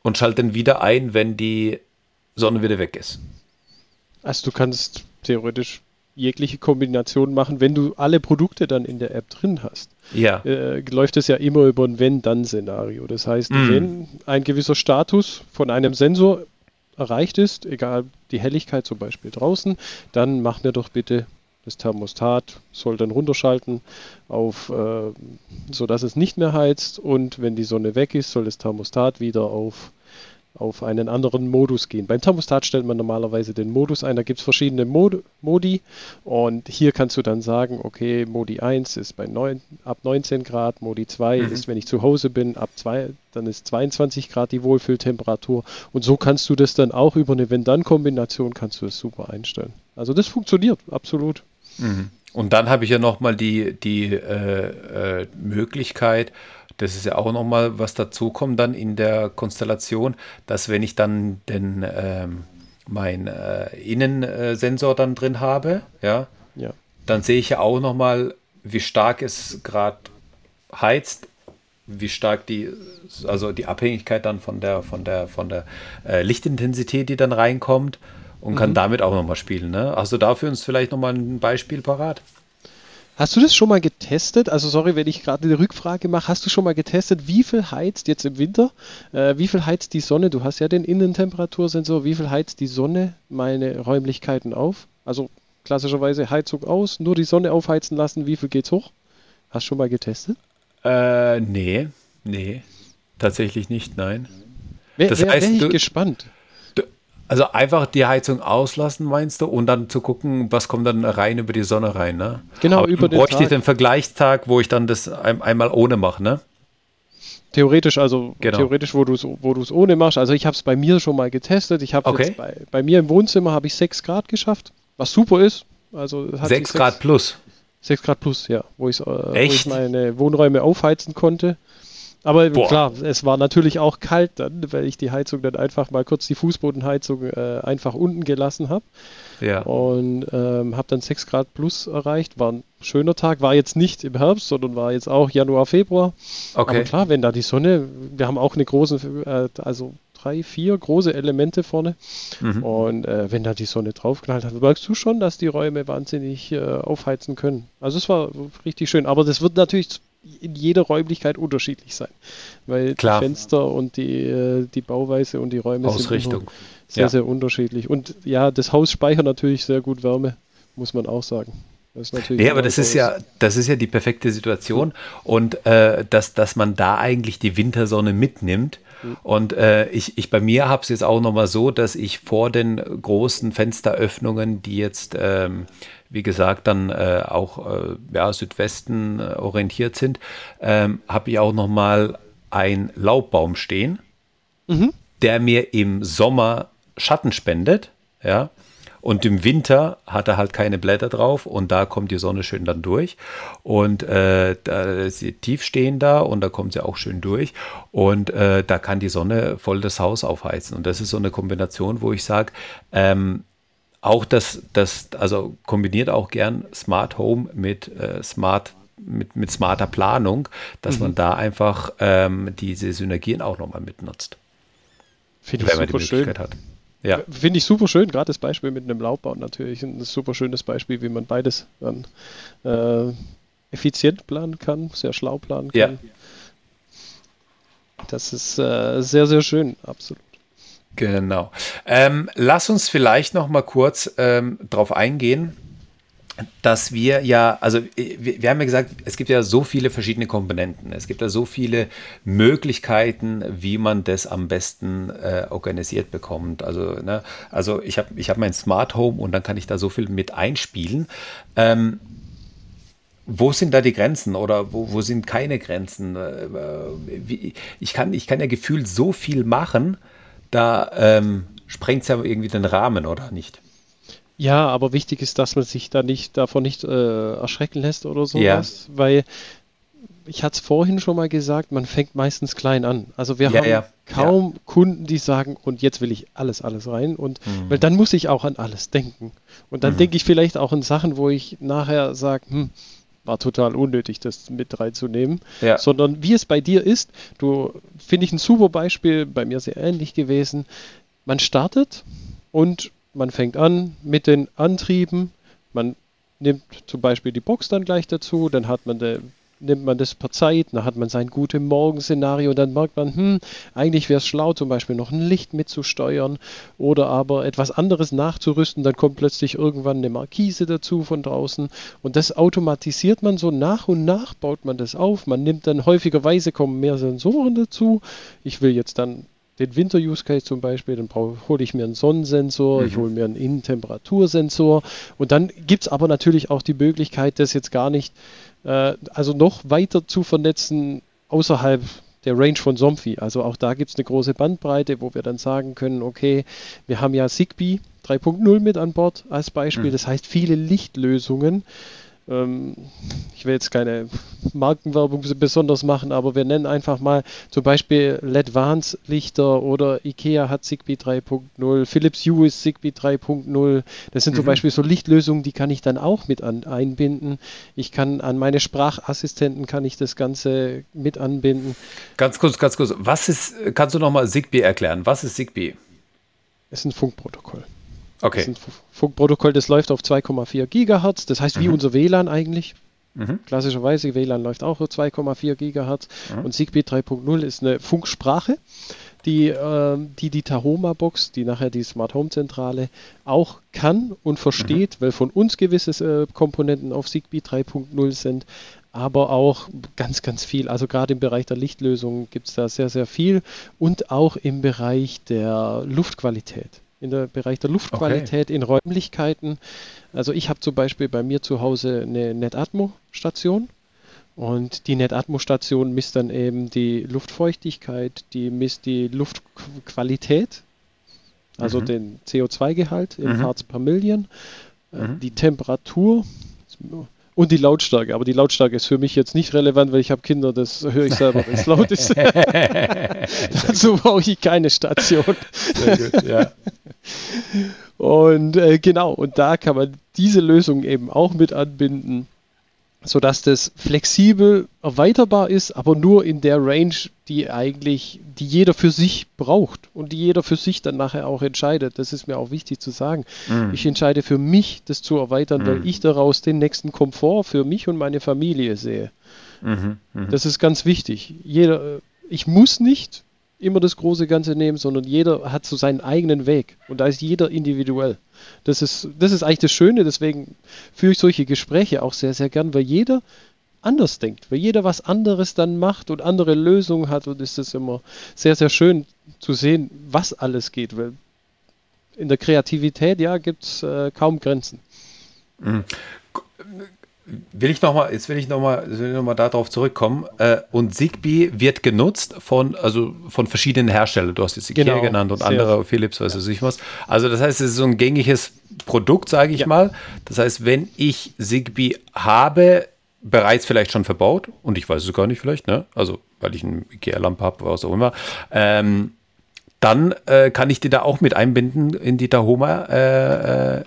und schalte den wieder ein, wenn die Sonne wieder weg ist. Also du kannst theoretisch jegliche Kombination machen, wenn du alle Produkte dann in der App drin hast. Ja. Läuft es ja immer über ein Wenn-Dann-Szenario. Das heißt, wenn ein gewisser Status von einem Sensor erreicht ist, egal die Helligkeit zum Beispiel draußen, dann mach mir doch bitte das Thermostat, soll dann runterschalten auf, sodass es nicht mehr heizt, und wenn die Sonne weg ist, soll das Thermostat wieder auf einen anderen Modus gehen. Beim Thermostat stellt man normalerweise den Modus ein, da gibt es verschiedene Modi, und hier kannst du dann sagen, okay, Modi 1 ist ab 19 Grad, Modi 2 ist, wenn ich zu Hause bin, dann ist 22 Grad die Wohlfühltemperatur, und so kannst du das dann auch über eine Wenn-Dann-Kombination kannst du das super einstellen. Also das funktioniert, absolut. Und dann habe ich ja nochmal die Möglichkeit, das ist ja auch nochmal, was dazu kommt dann in der Konstellation, dass wenn ich dann mein Innensensor dann drin habe, ja, dann sehe ich ja auch nochmal, wie stark es gerade heizt, wie stark die Abhängigkeit dann von der Lichtintensität, die dann reinkommt, und kann damit auch nochmal spielen. Ne? Hast du dafür uns vielleicht nochmal ein Beispiel parat? Hast du das schon mal getestet? Also sorry, wenn ich gerade eine Rückfrage mache. Hast du schon mal getestet, wie viel heizt jetzt im Winter, wie viel heizt die Sonne? Du hast ja den Innentemperatursensor. Wie viel heizt die Sonne meine Räumlichkeiten auf? Also klassischerweise Heizung aus, nur die Sonne aufheizen lassen. Wie viel geht's hoch? Hast du schon mal getestet? Nee, tatsächlich nicht, nein. Das heißt, wäre ich gespannt. Also einfach die Heizung auslassen, meinst du? Und dann zu gucken, was kommt dann rein über die Sonne rein, ne? Genau, aber über den bräuchte Tag. ich den Vergleichstag, wo ich dann das einmal ohne mache, ne? Theoretisch, Genau. wo du es ohne machst. Also ich habe es bei mir schon mal getestet. Ich habe jetzt bei mir im Wohnzimmer habe ich 6 Grad geschafft, was super ist. Also hat 6 Grad plus. 6 Grad plus, ja, wo ich Echt? meine Wohnräume aufheizen konnte. Aber klar, es war natürlich auch kalt dann, weil ich die Heizung dann einfach mal kurz die Fußbodenheizung einfach unten gelassen habe. Ja. Und habe dann 6 Grad plus erreicht. War ein schöner Tag, war jetzt nicht im Herbst, sondern war jetzt auch Januar, Februar. Okay. Aber klar, wenn da die Sonne, wir haben auch eine große, also 3, 4 große Elemente vorne. Und wenn da die Sonne draufknallt hat, merkst du schon, dass die Räume wahnsinnig aufheizen können. Also es war richtig schön. Aber das wird natürlich in jeder Räumlichkeit unterschiedlich sein. Weil Klar. die Fenster und die Bauweise und die Räume Ausrichtung. sind sehr, sehr unterschiedlich. Und ja, das Haus speichert natürlich sehr gut Wärme, muss man auch sagen. Das ist natürlich aber das ist ja die perfekte Situation, und dass man da eigentlich die Wintersonne mitnimmt. Und ich bei mir habe es jetzt auch nochmal so, dass ich vor den großen Fensteröffnungen, die jetzt, wie gesagt, dann auch Südwesten orientiert sind, habe ich auch nochmal einen Laubbaum stehen, der mir im Sommer Schatten spendet, ja. Und im Winter hat er halt keine Blätter drauf, und da kommt die Sonne schön dann durch. Und da ist sie tiefstehender, und da kommt sie auch schön durch. Und da kann die Sonne voll das Haus aufheizen. Und das ist so eine Kombination, wo ich sage, auch also kombiniert auch gern Smart Home mit smarter Planung, dass man da einfach diese Synergien auch nochmal mitnutzt. Finde ich super schön. Hat. Ja. Finde ich super schön, gerade das Beispiel mit einem Laubbaum natürlich ein super schönes Beispiel, wie man beides dann effizient planen kann, sehr schlau planen kann. Ja. Das ist sehr, sehr schön, absolut. Genau. Lass uns vielleicht noch mal kurz drauf eingehen, dass wir ja, also wir haben ja gesagt, es gibt ja so viele verschiedene Komponenten, es gibt ja so viele Möglichkeiten, wie man das am besten organisiert bekommt. Also ich hab mein Smart Home, und dann kann ich da so viel mit einspielen. Wo sind da die Grenzen, oder wo sind keine Grenzen? Ich kann ja gefühlt so viel machen, da sprengt es ja irgendwie den Rahmen, oder nicht? Ja, aber wichtig ist, dass man sich da davon nicht erschrecken lässt oder sowas, weil ich hatte es vorhin schon mal gesagt, man fängt meistens klein an. Also wir haben kaum Kunden, die sagen, und jetzt will ich alles rein, und weil dann muss ich auch an alles denken. Und dann denke ich vielleicht auch an Sachen, wo ich nachher sage, war total unnötig, das mit reinzunehmen, Ja. sondern wie es bei dir ist, finde ich ein super Beispiel, bei mir sehr ähnlich gewesen. Man startet und man fängt an mit den Antrieben, man nimmt zum Beispiel die Box dann gleich dazu, dann nimmt man das per Zeit, dann hat man sein gute Morgen-Szenario und dann merkt man, eigentlich wäre es schlau, zum Beispiel noch ein Licht mitzusteuern oder aber etwas anderes nachzurüsten, dann kommt plötzlich irgendwann eine Markise dazu von draußen und das automatisiert man so nach und nach, baut man das auf, man nimmt dann häufigerweise kommen mehr Sensoren dazu, ich will jetzt dann den Winter-Use-Case zum Beispiel, dann hole ich mir einen Sonnensensor, ich hole mir einen Innentemperatursensor und dann gibt es aber natürlich auch die Möglichkeit, das jetzt gar nicht also noch weiter zu vernetzen außerhalb der Range von Somfy. Also auch da gibt es eine große Bandbreite, wo wir dann sagen können, okay, wir haben ja Zigbee 3.0 mit an Bord als Beispiel. Das heißt, viele Lichtlösungen. Ich will jetzt keine Markenwerbung besonders machen, aber wir nennen einfach mal zum Beispiel LED-Vans-Lichter oder IKEA hat Zigbee 3.0, Philips Hue ist Zigbee 3.0. Das sind zum Beispiel so Lichtlösungen, die kann ich dann auch mit einbinden. Ich kann an meine Sprachassistenten kann ich das Ganze mit anbinden. Ganz kurz. Kannst du nochmal Zigbee erklären? Was ist Zigbee? Es ist ein Funkprotokoll. Okay. Das ist ein Funkprotokoll, das läuft auf 2,4 Gigahertz. Das heißt, wie unser WLAN eigentlich. Klassischerweise, WLAN läuft auch auf 2,4 Gigahertz. Und Zigbee 3.0 ist eine Funksprache, die Tahoma-Box, die nachher die Smart Home Zentrale auch kann und versteht, weil von uns gewisse Komponenten auf Zigbee 3.0 sind, aber auch ganz, ganz viel. Also gerade im Bereich der Lichtlösungen gibt es da sehr, sehr viel und auch im Bereich der Luftqualität. In der Bereich der Luftqualität in Räumlichkeiten. Also ich habe zum Beispiel bei mir zu Hause eine Netatmo-Station und die Netatmo-Station misst dann eben die Luftfeuchtigkeit, die misst die Luftqualität, also den CO2-Gehalt in Parts per Million, die Temperatur und die Lautstärke. Aber die Lautstärke ist für mich jetzt nicht relevant, weil ich habe Kinder, das höre ich selber, wenn es laut ist. Dazu brauche ich keine Station. Sehr gut, ja. Und genau, und da kann man diese Lösung eben auch mit anbinden, sodass das flexibel erweiterbar ist, aber nur in der Range, die jeder für sich braucht und die jeder für sich dann nachher auch entscheidet. Das ist mir auch wichtig zu sagen. Ich entscheide für mich, das zu erweitern, weil ich daraus den nächsten Komfort für mich und meine Familie sehe. Das ist ganz wichtig. Ich muss nicht immer das große Ganze nehmen, sondern jeder hat so seinen eigenen Weg und da ist jeder individuell. Das ist eigentlich das Schöne, deswegen führe ich solche Gespräche auch sehr, sehr gern, weil jeder anders denkt, weil jeder was anderes dann macht und andere Lösungen hat und ist es immer sehr, sehr schön zu sehen, was alles geht, weil in der Kreativität, gibt es kaum Grenzen. Jetzt will ich noch mal darauf zurückkommen. Und Zigbee wird genutzt von verschiedenen Herstellern. Du hast jetzt IKEA genannt und andere, Philips, weiß ich was. Also das heißt, es ist so ein gängiges Produkt, sage ich mal. Das heißt, wenn ich Zigbee habe, bereits vielleicht schon verbaut, und ich weiß es gar nicht vielleicht, ne? Also weil ich eine IKEA-Lampe habe, was auch immer, dann kann ich die da auch mit einbinden in die Tahoma-App,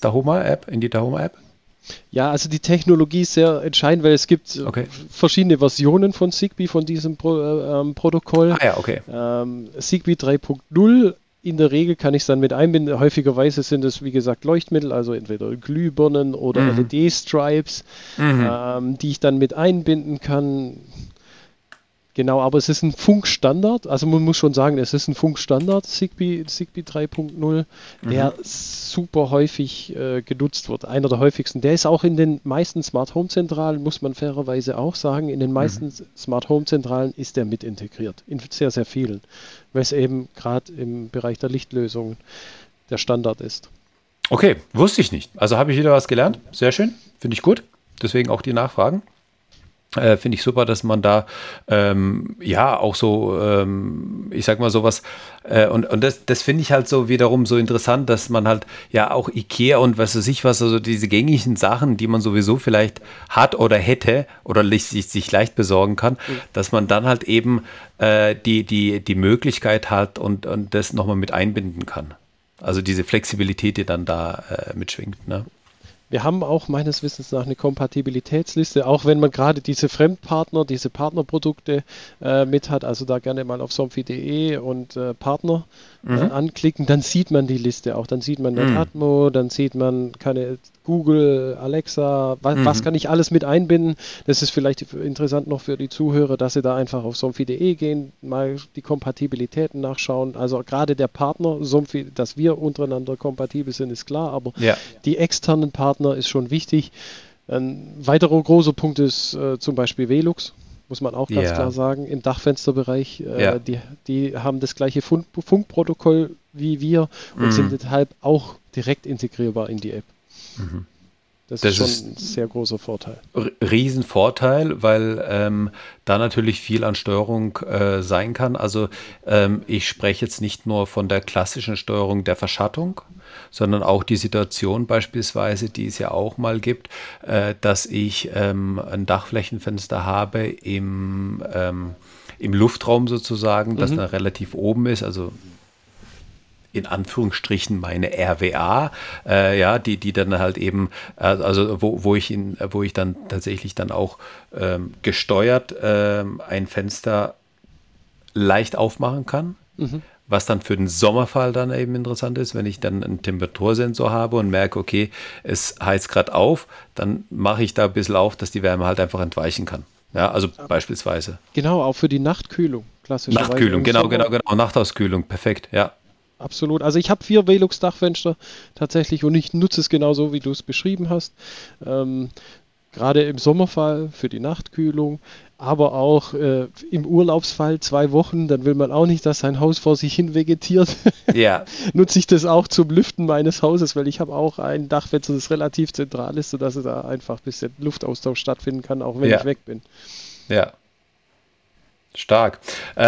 Ja, also die Technologie ist sehr entscheidend, weil es gibt verschiedene Versionen von Zigbee, von diesem Protokoll. Zigbee 3.0, in der Regel kann ich es dann mit einbinden. Häufigerweise sind es, wie gesagt, Leuchtmittel, also entweder Glühbirnen oder LED-Stripes, die ich dann mit einbinden kann. Genau, aber es ist ein Funkstandard, also man muss schon sagen, es ist ein Funkstandard, Zigbee 3.0, der super häufig genutzt wird, einer der häufigsten. Der ist auch in den meisten Smart Home Zentralen, muss man fairerweise auch sagen, in den meisten Smart Home Zentralen ist der mit integriert, in sehr, sehr vielen, weil es eben gerade im Bereich der Lichtlösungen der Standard ist. Okay, wusste ich nicht. Also habe ich wieder was gelernt, sehr schön, finde ich gut, deswegen auch die Nachfragen. Finde ich super, dass man da auch so, ich sag mal sowas, und das finde ich halt so wiederum so interessant, dass man halt auch IKEA und was weiß ich was, also diese gängigen Sachen, die man sowieso vielleicht hat oder hätte oder sich leicht besorgen kann, dass man dann halt eben die Möglichkeit hat und das nochmal mit einbinden kann. Also diese Flexibilität, die dann da mitschwingt, ne? Wir haben auch meines Wissens nach eine Kompatibilitätsliste, auch wenn man gerade diese Fremdpartner, diese Partnerprodukte mit hat, also da gerne mal auf somfy.de und Partner anklicken, dann sieht man die Liste auch, dann sieht man Netatmo, dann sieht man keine Google, Alexa, was kann ich alles mit einbinden. Das ist vielleicht interessant noch für die Zuhörer, dass sie da einfach auf somfy.de gehen, mal die Kompatibilitäten nachschauen. Also gerade der Partner, Somfy, dass wir untereinander kompatibel sind, ist klar, aber die externen Partner ist schon wichtig. Ein weiterer großer Punkt ist zum Beispiel Velux, muss man auch ganz klar sagen, im Dachfensterbereich. Die haben das gleiche Funkprotokoll wie wir und sind deshalb auch direkt integrierbar in die App. Das ist schon ein sehr großer Vorteil. Riesenvorteil, weil da natürlich viel an Steuerung sein kann. Also ich spreche jetzt nicht nur von der klassischen Steuerung der Verschattung, sondern auch die Situation beispielsweise, die es ja auch mal gibt, dass ich ein Dachflächenfenster habe im Luftraum sozusagen, das dann relativ oben ist, also in Anführungsstrichen meine RWA, die dann halt eben, also wo ich dann tatsächlich dann auch gesteuert ein Fenster leicht aufmachen kann, was dann für den Sommerfall dann eben interessant ist, wenn ich dann einen Temperatursensor habe und merke, okay, es heizt gerade auf, dann mache ich da ein bisschen auf, dass die Wärme halt einfach entweichen kann. Ja, also beispielsweise. Genau, auch für die Nachtkühlung, klassischerweise. Nachtkühlung, genau, Nachtauskühlung, perfekt, ja. Absolut. Also ich habe 4 Velux-Dachfenster tatsächlich und ich nutze es genauso, wie du es beschrieben hast. Gerade im Sommerfall für die Nachtkühlung, aber auch im Urlaubsfall 2 Wochen, dann will man auch nicht, dass sein Haus vor sich hin vegetiert. Ja. Nutze ich das auch zum Lüften meines Hauses, weil ich habe auch ein Dachfenster, das relativ zentral ist, sodass da einfach ein bisschen Luftaustausch stattfinden kann, auch wenn ich weg bin. Ja. Stark.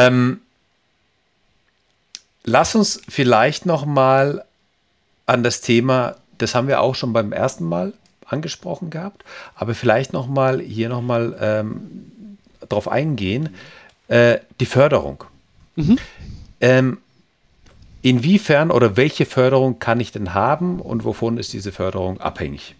Lass uns vielleicht noch mal an das Thema, das haben wir auch schon beim ersten Mal angesprochen gehabt, aber vielleicht noch mal drauf eingehen, die Förderung. Inwiefern oder welche Förderung kann ich denn haben und wovon ist diese Förderung abhängig?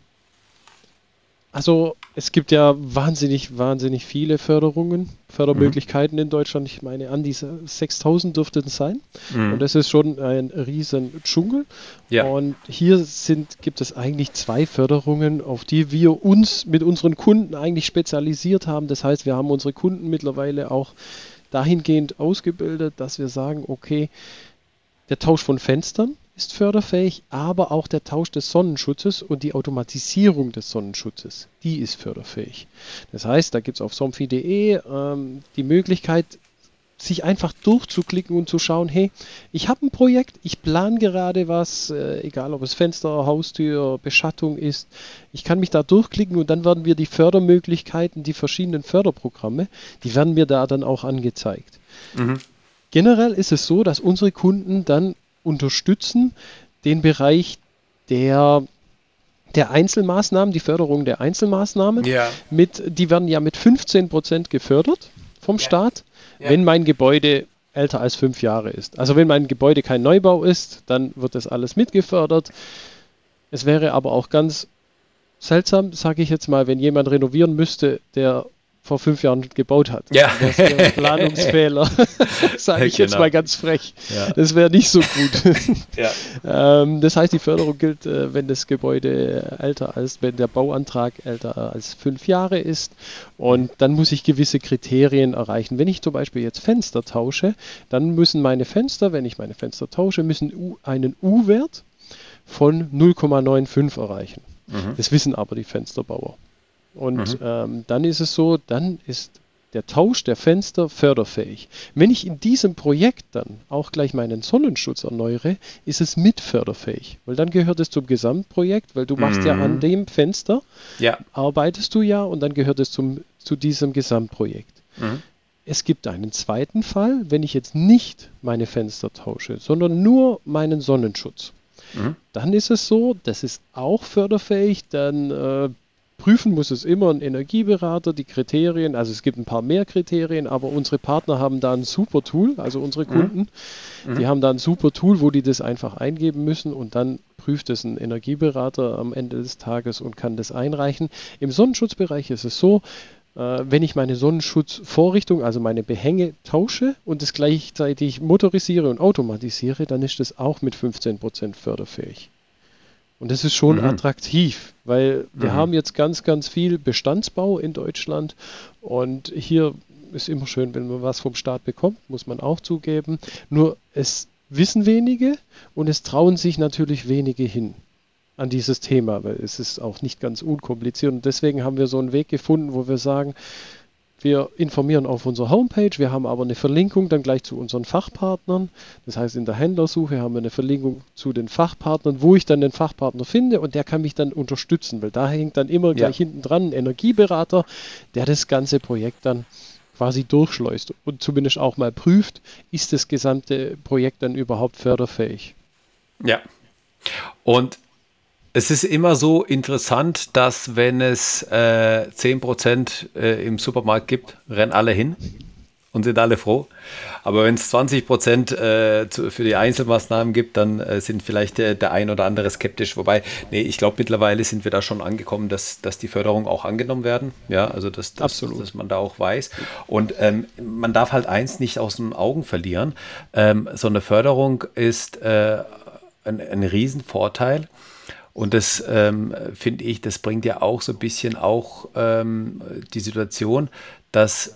Also es gibt ja wahnsinnig viele Fördermöglichkeiten in Deutschland. Ich meine, an diese 6.000 dürften es sein. Und das ist schon ein riesen Dschungel. Ja. Und hier gibt es eigentlich 2 Förderungen, auf die wir uns mit unseren Kunden eigentlich spezialisiert haben. Das heißt, wir haben unsere Kunden mittlerweile auch dahingehend ausgebildet, dass wir sagen, okay, der Tausch von Fenstern ist förderfähig, aber auch der Tausch des Sonnenschutzes und die Automatisierung des Sonnenschutzes, die ist förderfähig. Das heißt, da gibt es auf somfy.de die Möglichkeit, sich einfach durchzuklicken und zu schauen, hey, ich habe ein Projekt, ich plane gerade was, egal ob es Fenster, Haustür, Beschattung ist, ich kann mich da durchklicken und dann werden mir die Fördermöglichkeiten, die verschiedenen Förderprogramme, die werden mir da dann auch angezeigt. Generell ist es so, dass unsere Kunden dann unterstützen den Bereich der Einzelmaßnahmen, die Förderung der Einzelmaßnahmen. Die werden ja mit 15% gefördert vom Staat, wenn mein Gebäude älter als 5 Jahre ist. Also wenn mein Gebäude kein Neubau ist, dann wird das alles mitgefördert. Es wäre aber auch ganz seltsam, sage ich jetzt mal, wenn jemand renovieren müsste, der vor 5 Jahren gebaut hat. Ja. Das wäre ein Planungsfehler, sage ich jetzt mal ganz frech. Ja. Das wäre nicht so gut. Ja. Das heißt, die Förderung gilt, wenn das Gebäude wenn der Bauantrag älter als 5 Jahre ist, und dann muss ich gewisse Kriterien erreichen. Wenn ich zum Beispiel jetzt Fenster tausche, dann müssen meine Fenster, wenn ich meine Fenster tausche, einen U-Wert von 0,95 erreichen. Das wissen aber die Fensterbauer. Und dann ist es so, dann ist der Tausch der Fenster förderfähig. Wenn ich in diesem Projekt dann auch gleich meinen Sonnenschutz erneuere, ist es mit förderfähig, weil dann gehört es zum Gesamtprojekt, weil du machst ja an dem Fenster, arbeitest du ja, und dann gehört es zu diesem Gesamtprojekt. Es gibt einen zweiten Fall, wenn ich jetzt nicht meine Fenster tausche, sondern nur meinen Sonnenschutz. Dann ist es so, das ist auch förderfähig, dann prüfen muss es immer ein Energieberater, die Kriterien, also es gibt ein paar mehr Kriterien, aber unsere Partner haben da ein super Tool, also unsere Kunden, die haben da ein super Tool, wo die das einfach eingeben müssen und dann prüft es ein Energieberater am Ende des Tages und kann das einreichen. Im Sonnenschutzbereich ist es so, wenn ich meine Sonnenschutzvorrichtung, also meine Behänge tausche und es gleichzeitig motorisiere und automatisiere, dann ist das auch mit 15% förderfähig. Und das ist schon attraktiv, weil wir haben jetzt ganz, ganz viel Bestandsbau in Deutschland und hier ist immer schön, wenn man was vom Staat bekommt, muss man auch zugeben. Nur es wissen wenige und es trauen sich natürlich wenige hin an dieses Thema, weil es ist auch nicht ganz unkompliziert und deswegen haben wir so einen Weg gefunden, wo wir sagen, wir informieren auf unserer Homepage, wir haben aber eine Verlinkung dann gleich zu unseren Fachpartnern. Das heißt, in der Händlersuche haben wir eine Verlinkung zu den Fachpartnern, wo ich dann den Fachpartner finde und der kann mich dann unterstützen, weil da hängt dann immer gleich hinten dran ein Energieberater, der das ganze Projekt dann quasi durchschleust und zumindest auch mal prüft, ist das gesamte Projekt dann überhaupt förderfähig. Ja. Und es ist immer so interessant, dass wenn es 10% im Supermarkt gibt, rennen alle hin und sind alle froh. Aber wenn es 20% für die Einzelmaßnahmen gibt, dann sind vielleicht der ein oder andere skeptisch. Wobei, nee, ich glaube, mittlerweile sind wir da schon angekommen, dass die Förderungen auch angenommen werden. Ja, also dass man da auch weiß. Und man darf halt eins nicht aus den Augen verlieren. So eine Förderung ist ein Riesenvorteil. Und das finde ich, das bringt ja auch so ein bisschen auch die Situation, dass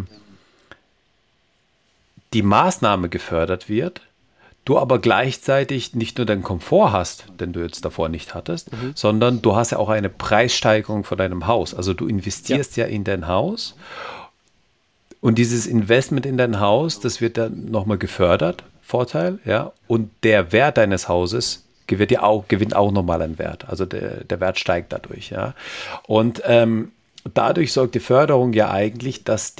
die Maßnahme gefördert wird, du aber gleichzeitig nicht nur den Komfort hast, den du jetzt davor nicht hattest, sondern du hast ja auch eine Preissteigerung von deinem Haus. Also du investierst ja in dein Haus und dieses Investment in dein Haus, das wird dann nochmal gefördert, Vorteil, ja, und der Wert deines Hauses gewinnt auch nochmal einen Wert. Also der Wert steigt dadurch, ja. Und dadurch sorgt die Förderung ja eigentlich, dass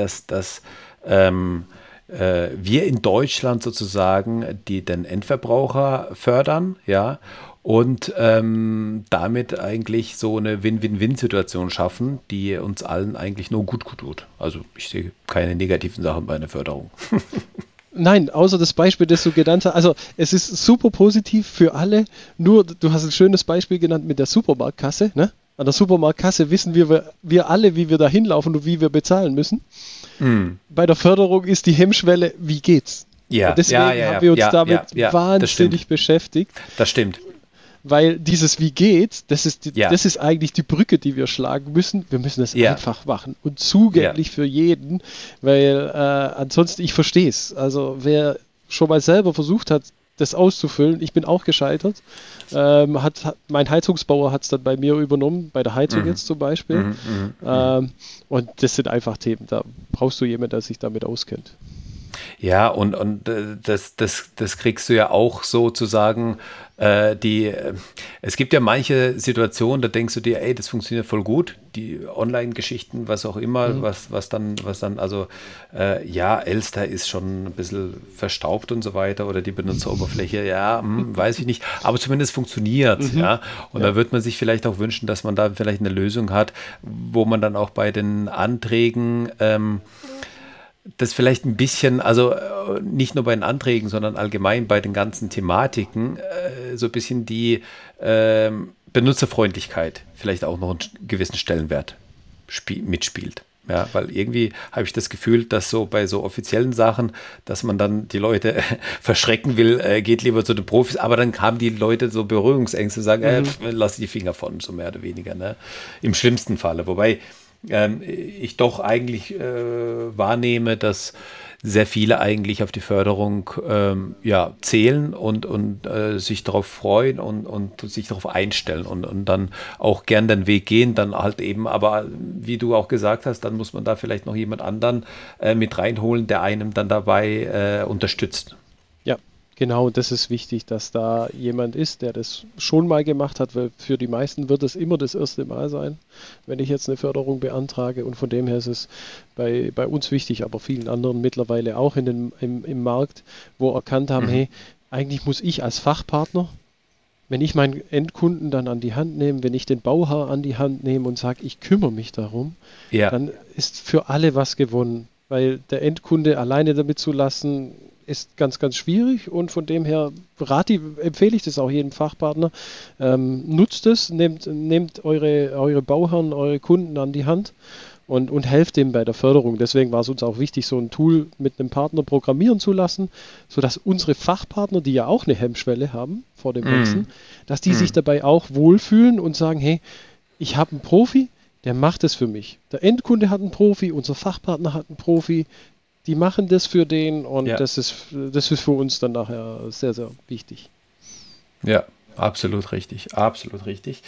wir in Deutschland sozusagen den Endverbraucher fördern, ja, und damit eigentlich so eine Win-Win-Win-Situation schaffen, die uns allen eigentlich nur gut tut. Also ich sehe keine negativen Sachen bei einer Förderung. Nein, außer das Beispiel, das du genannt hast. Also es ist super positiv für alle. Nur, du hast ein schönes Beispiel genannt mit der Supermarktkasse. Ne? An der Supermarktkasse wissen wir alle, wie wir da hinlaufen und wie wir bezahlen müssen. Bei der Förderung ist die Hemmschwelle, wie geht's? Ja, und deswegen haben wir uns damit wahnsinnig beschäftigt. Das stimmt. Weil dieses Wie geht's, das ist eigentlich die Brücke, die wir schlagen müssen. Wir müssen es einfach machen und zugänglich für jeden, weil ansonsten, ich verstehe es. Also wer schon mal selber versucht hat, das auszufüllen, ich bin auch gescheitert. Mein Heizungsbauer hat es dann bei mir übernommen, bei der Heizung jetzt zum Beispiel. Und das sind einfach Themen, da brauchst du jemanden, der sich damit auskennt. Ja, und das kriegst du ja auch sozusagen, es gibt ja manche Situationen, da denkst du dir, ey, das funktioniert voll gut, die Online-Geschichten, was auch immer, was dann, also Elster ist schon ein bisschen verstaubt und so weiter oder die Benutzeroberfläche, weiß ich nicht, aber zumindest funktioniert, ja, und da wird man sich vielleicht auch wünschen, dass man da vielleicht eine Lösung hat, wo man dann auch bei den Anträgen das vielleicht ein bisschen, also nicht nur bei den Anträgen, sondern allgemein bei den ganzen Thematiken, so ein bisschen die Benutzerfreundlichkeit vielleicht auch noch einen gewissen Stellenwert mitspielt. Ja, weil irgendwie habe ich das Gefühl, dass so bei so offiziellen Sachen, dass man dann die Leute verschrecken will, geht lieber zu den Profis, aber dann haben die Leute so Berührungsängste, sagen, lass die Finger von, so mehr oder weniger, ne? Im schlimmsten Falle. Wobei ich doch eigentlich wahrnehme, dass sehr viele eigentlich auf die Förderung zählen und sich darauf freuen und sich darauf einstellen und dann auch gern den Weg gehen, dann halt eben, aber wie du auch gesagt hast, dann muss man da vielleicht noch jemand anderen mit reinholen, der einem dann dabei unterstützt. Ja, genau, das ist wichtig, dass da jemand ist, der das schon mal gemacht hat, weil für die meisten wird es immer das erste Mal sein, wenn ich jetzt eine Förderung beantrage und von dem her ist es bei uns wichtig, aber vielen anderen mittlerweile auch im Markt, wo erkannt haben, hey, eigentlich muss ich als Fachpartner wenn ich meinen Endkunden dann an die Hand nehme, wenn ich den Bauherr an die Hand nehme und sage, ich kümmere mich darum, Ja, dann ist für alle was gewonnen. Weil der Endkunde alleine damit zu lassen, ist ganz, ganz schwierig und von dem her empfehle ich das auch jedem Fachpartner. Nutzt es, nehmt eure Bauherren, eure Kunden an die Hand und helft dem bei der Förderung. Deswegen war es uns auch wichtig, so ein Tool mit einem Partner programmieren zu lassen, sodass unsere Fachpartner, die ja auch eine Hemmschwelle haben vor dem Ganzen, dass die sich dabei auch wohlfühlen und sagen, hey, ich habe einen Profi, der macht es für mich. Der Endkunde hat einen Profi, unser Fachpartner hat einen Profi, die machen das für den und ja, das ist für uns dann nachher sehr, sehr wichtig. ja, absolut richtig, absolut richtig.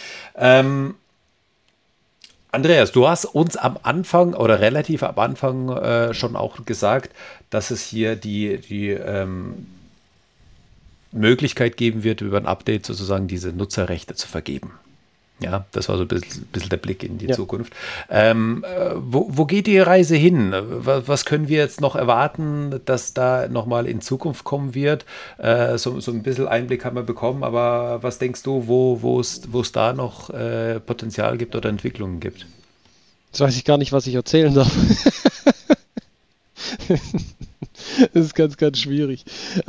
Andreas, du hast uns am Anfang oder relativ am Anfang schon auch gesagt, dass es hier die Möglichkeit geben wird, über ein Update sozusagen diese Nutzerrechte zu vergeben. Ja, das war so ein bisschen der Blick in die Zukunft. Wo geht die Reise hin? Was können wir jetzt noch erwarten, dass da nochmal in Zukunft kommen wird? So ein bisschen Einblick haben wir bekommen, aber was denkst du, wo es da noch Potenzial gibt oder Entwicklungen gibt? Jetzt weiß ich gar nicht, was ich erzählen darf. Das ist ganz, ganz schwierig.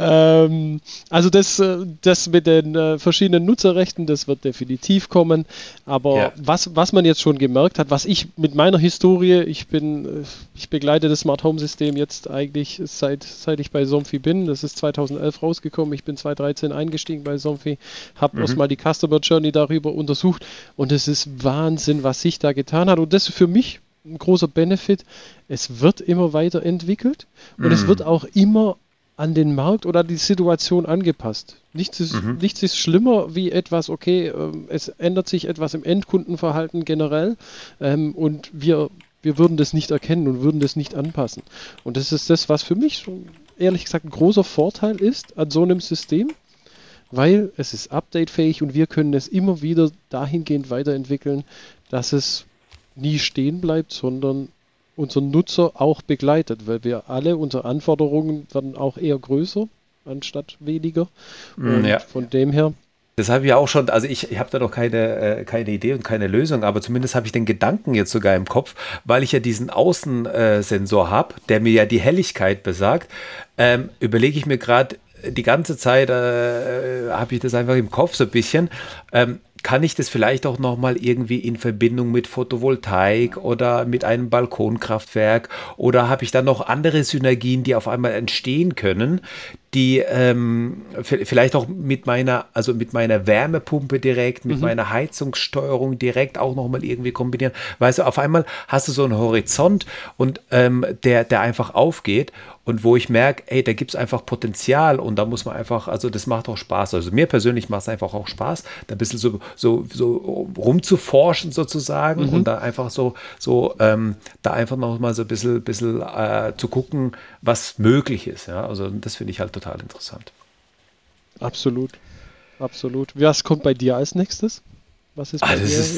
Also das mit den verschiedenen Nutzerrechten, das wird definitiv kommen. Aber was man jetzt schon gemerkt hat, was ich mit meiner Historie, ich begleite das Smart Home System jetzt eigentlich seit ich bei Somfy bin. Das ist 2011 rausgekommen. Ich bin 2013 eingestiegen bei Somfy, habe erstmal die Customer Journey darüber untersucht und es ist Wahnsinn, was sich da getan hat. Und das ist für mich ein großer Benefit. Es wird immer weiterentwickelt und es wird auch immer an den Markt oder die Situation angepasst. Nichts ist schlimmer wie etwas, okay, es ändert sich etwas im Endkundenverhalten generell und wir würden das nicht erkennen und würden das nicht anpassen. Und das ist das, was für mich schon, ehrlich gesagt, ein großer Vorteil ist an so einem System, weil es ist updatefähig und wir können es immer wieder dahingehend weiterentwickeln, dass es nie stehen bleibt, sondern unseren Nutzer auch begleitet, weil wir alle, unsere Anforderungen werden auch eher größer, anstatt weniger. Und von dem her. Das habe ich auch schon, also ich habe da noch keine Idee und keine Lösung, aber zumindest habe ich den Gedanken jetzt sogar im Kopf, weil ich ja diesen Außensensor habe, der mir ja die Helligkeit besagt, überlege ich mir gerade die ganze Zeit, habe ich das einfach im Kopf so ein bisschen, kann ich das vielleicht auch nochmal irgendwie in Verbindung mit Photovoltaik oder mit einem Balkonkraftwerk oder habe ich dann noch andere Synergien, die auf einmal entstehen können, die vielleicht auch mit meiner Wärmepumpe direkt, mit meiner Heizungssteuerung direkt auch nochmal irgendwie kombinieren. Weißt du, auf einmal hast du so einen Horizont und der einfach aufgeht und wo ich merke, ey, da gibt es einfach Potenzial und da muss man einfach, also das macht auch Spaß. Also mir persönlich macht es einfach auch Spaß, da ein bisschen so rumzuforschen sozusagen und da einfach da einfach nochmal so ein bisschen zu gucken, was möglich ist. Ja? Also das finde ich halt total interessant. Absolut. Absolut. Was kommt bei dir als nächstes? Was ist bei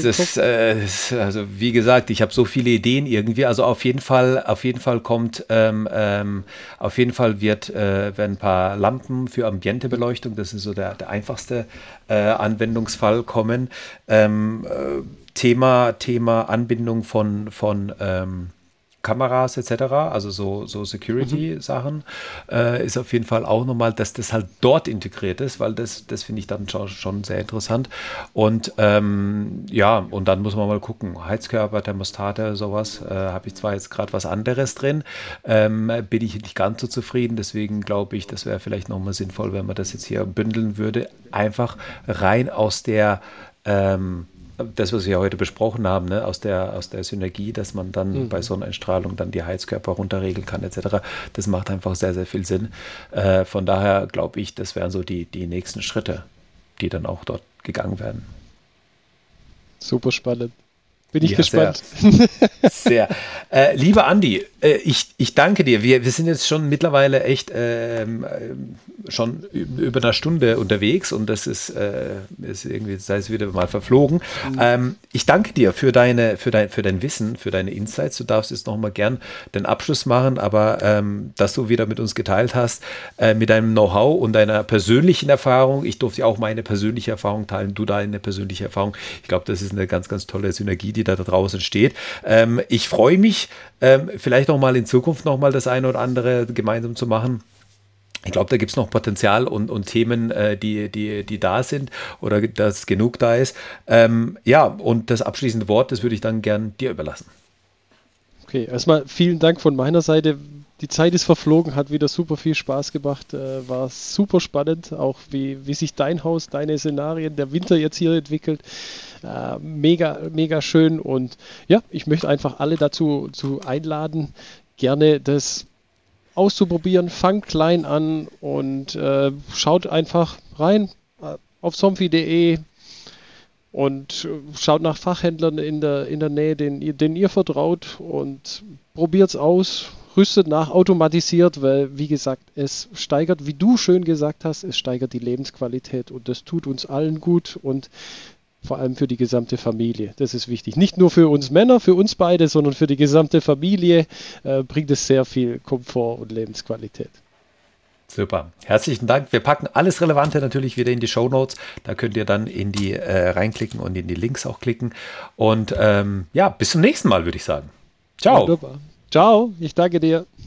dir? Also wie gesagt, ich habe so viele Ideen irgendwie. Also auf jeden Fall kommt, werden ein paar Lampen für Ambientebeleuchtung. Das ist so der einfachste Anwendungsfall kommen. Thema Anbindung von Kameras etc., also so Security-Sachen, ist auf jeden Fall auch nochmal, dass das halt dort integriert ist, weil das finde ich dann schon sehr interessant. Und und dann muss man mal gucken, Heizkörper, Thermostate, sowas, habe ich zwar jetzt gerade was anderes drin, bin ich nicht ganz so zufrieden, deswegen glaube ich, das wäre vielleicht nochmal sinnvoll, wenn man das jetzt hier bündeln würde, einfach rein aus der das, was wir heute besprochen haben, ne, aus der Synergie, dass man dann bei Sonneneinstrahlung dann die Heizkörper runterregeln kann, etc. Das macht einfach sehr, sehr viel Sinn. Von daher glaube ich, das wären so die nächsten Schritte, die dann auch dort gegangen werden. Super spannend. Bin ich gespannt. Sehr. Lieber Andi, ich danke dir. Wir sind jetzt schon mittlerweile echt schon über eine Stunde unterwegs und das ist irgendwie, sei es wieder mal verflogen. Ich danke dir für dein Wissen, für deine Insights. Du darfst jetzt nochmal gern den Abschluss machen, aber dass du wieder mit uns geteilt hast, mit deinem Know-how und deiner persönlichen Erfahrung. Ich durfte ja auch meine persönliche Erfahrung teilen, du deine persönliche Erfahrung. Ich glaube, das ist eine ganz, ganz tolle Synergie, die da draußen steht. Ich freue mich, vielleicht nochmal in Zukunft nochmal das eine oder andere gemeinsam zu machen. Ich glaube, da gibt es noch Potenzial und Themen, die da sind oder dass genug da ist. Ja, und das abschließende Wort, das würde ich dann gern dir überlassen. Okay, erstmal vielen Dank von meiner Seite. Die Zeit ist verflogen, hat wieder super viel Spaß gemacht, war super spannend, auch wie sich dein Haus, deine Szenarien, der Winter jetzt hier entwickelt. Mega, mega schön und ja, ich möchte einfach alle dazu einladen, gerne das auszuprobieren. Fangt klein an und schaut einfach rein auf somfy.de und schaut nach Fachhändlern in der Nähe, denen ihr vertraut und probiert es aus. Rüstet nach, automatisiert, weil, wie gesagt, es steigert, wie du schön gesagt hast, es steigert die Lebensqualität und das tut uns allen gut und vor allem für die gesamte Familie. Das ist wichtig. Nicht nur für uns Männer, für uns beide, sondern für die gesamte Familie bringt es sehr viel Komfort und Lebensqualität. Super, herzlichen Dank. Wir packen alles Relevante natürlich wieder in die Shownotes. Da könnt ihr dann in die reinklicken und in die Links auch klicken. Und ja, bis zum nächsten Mal, würde ich sagen. Ciao. Wunderbar. Ciao, ich danke dir.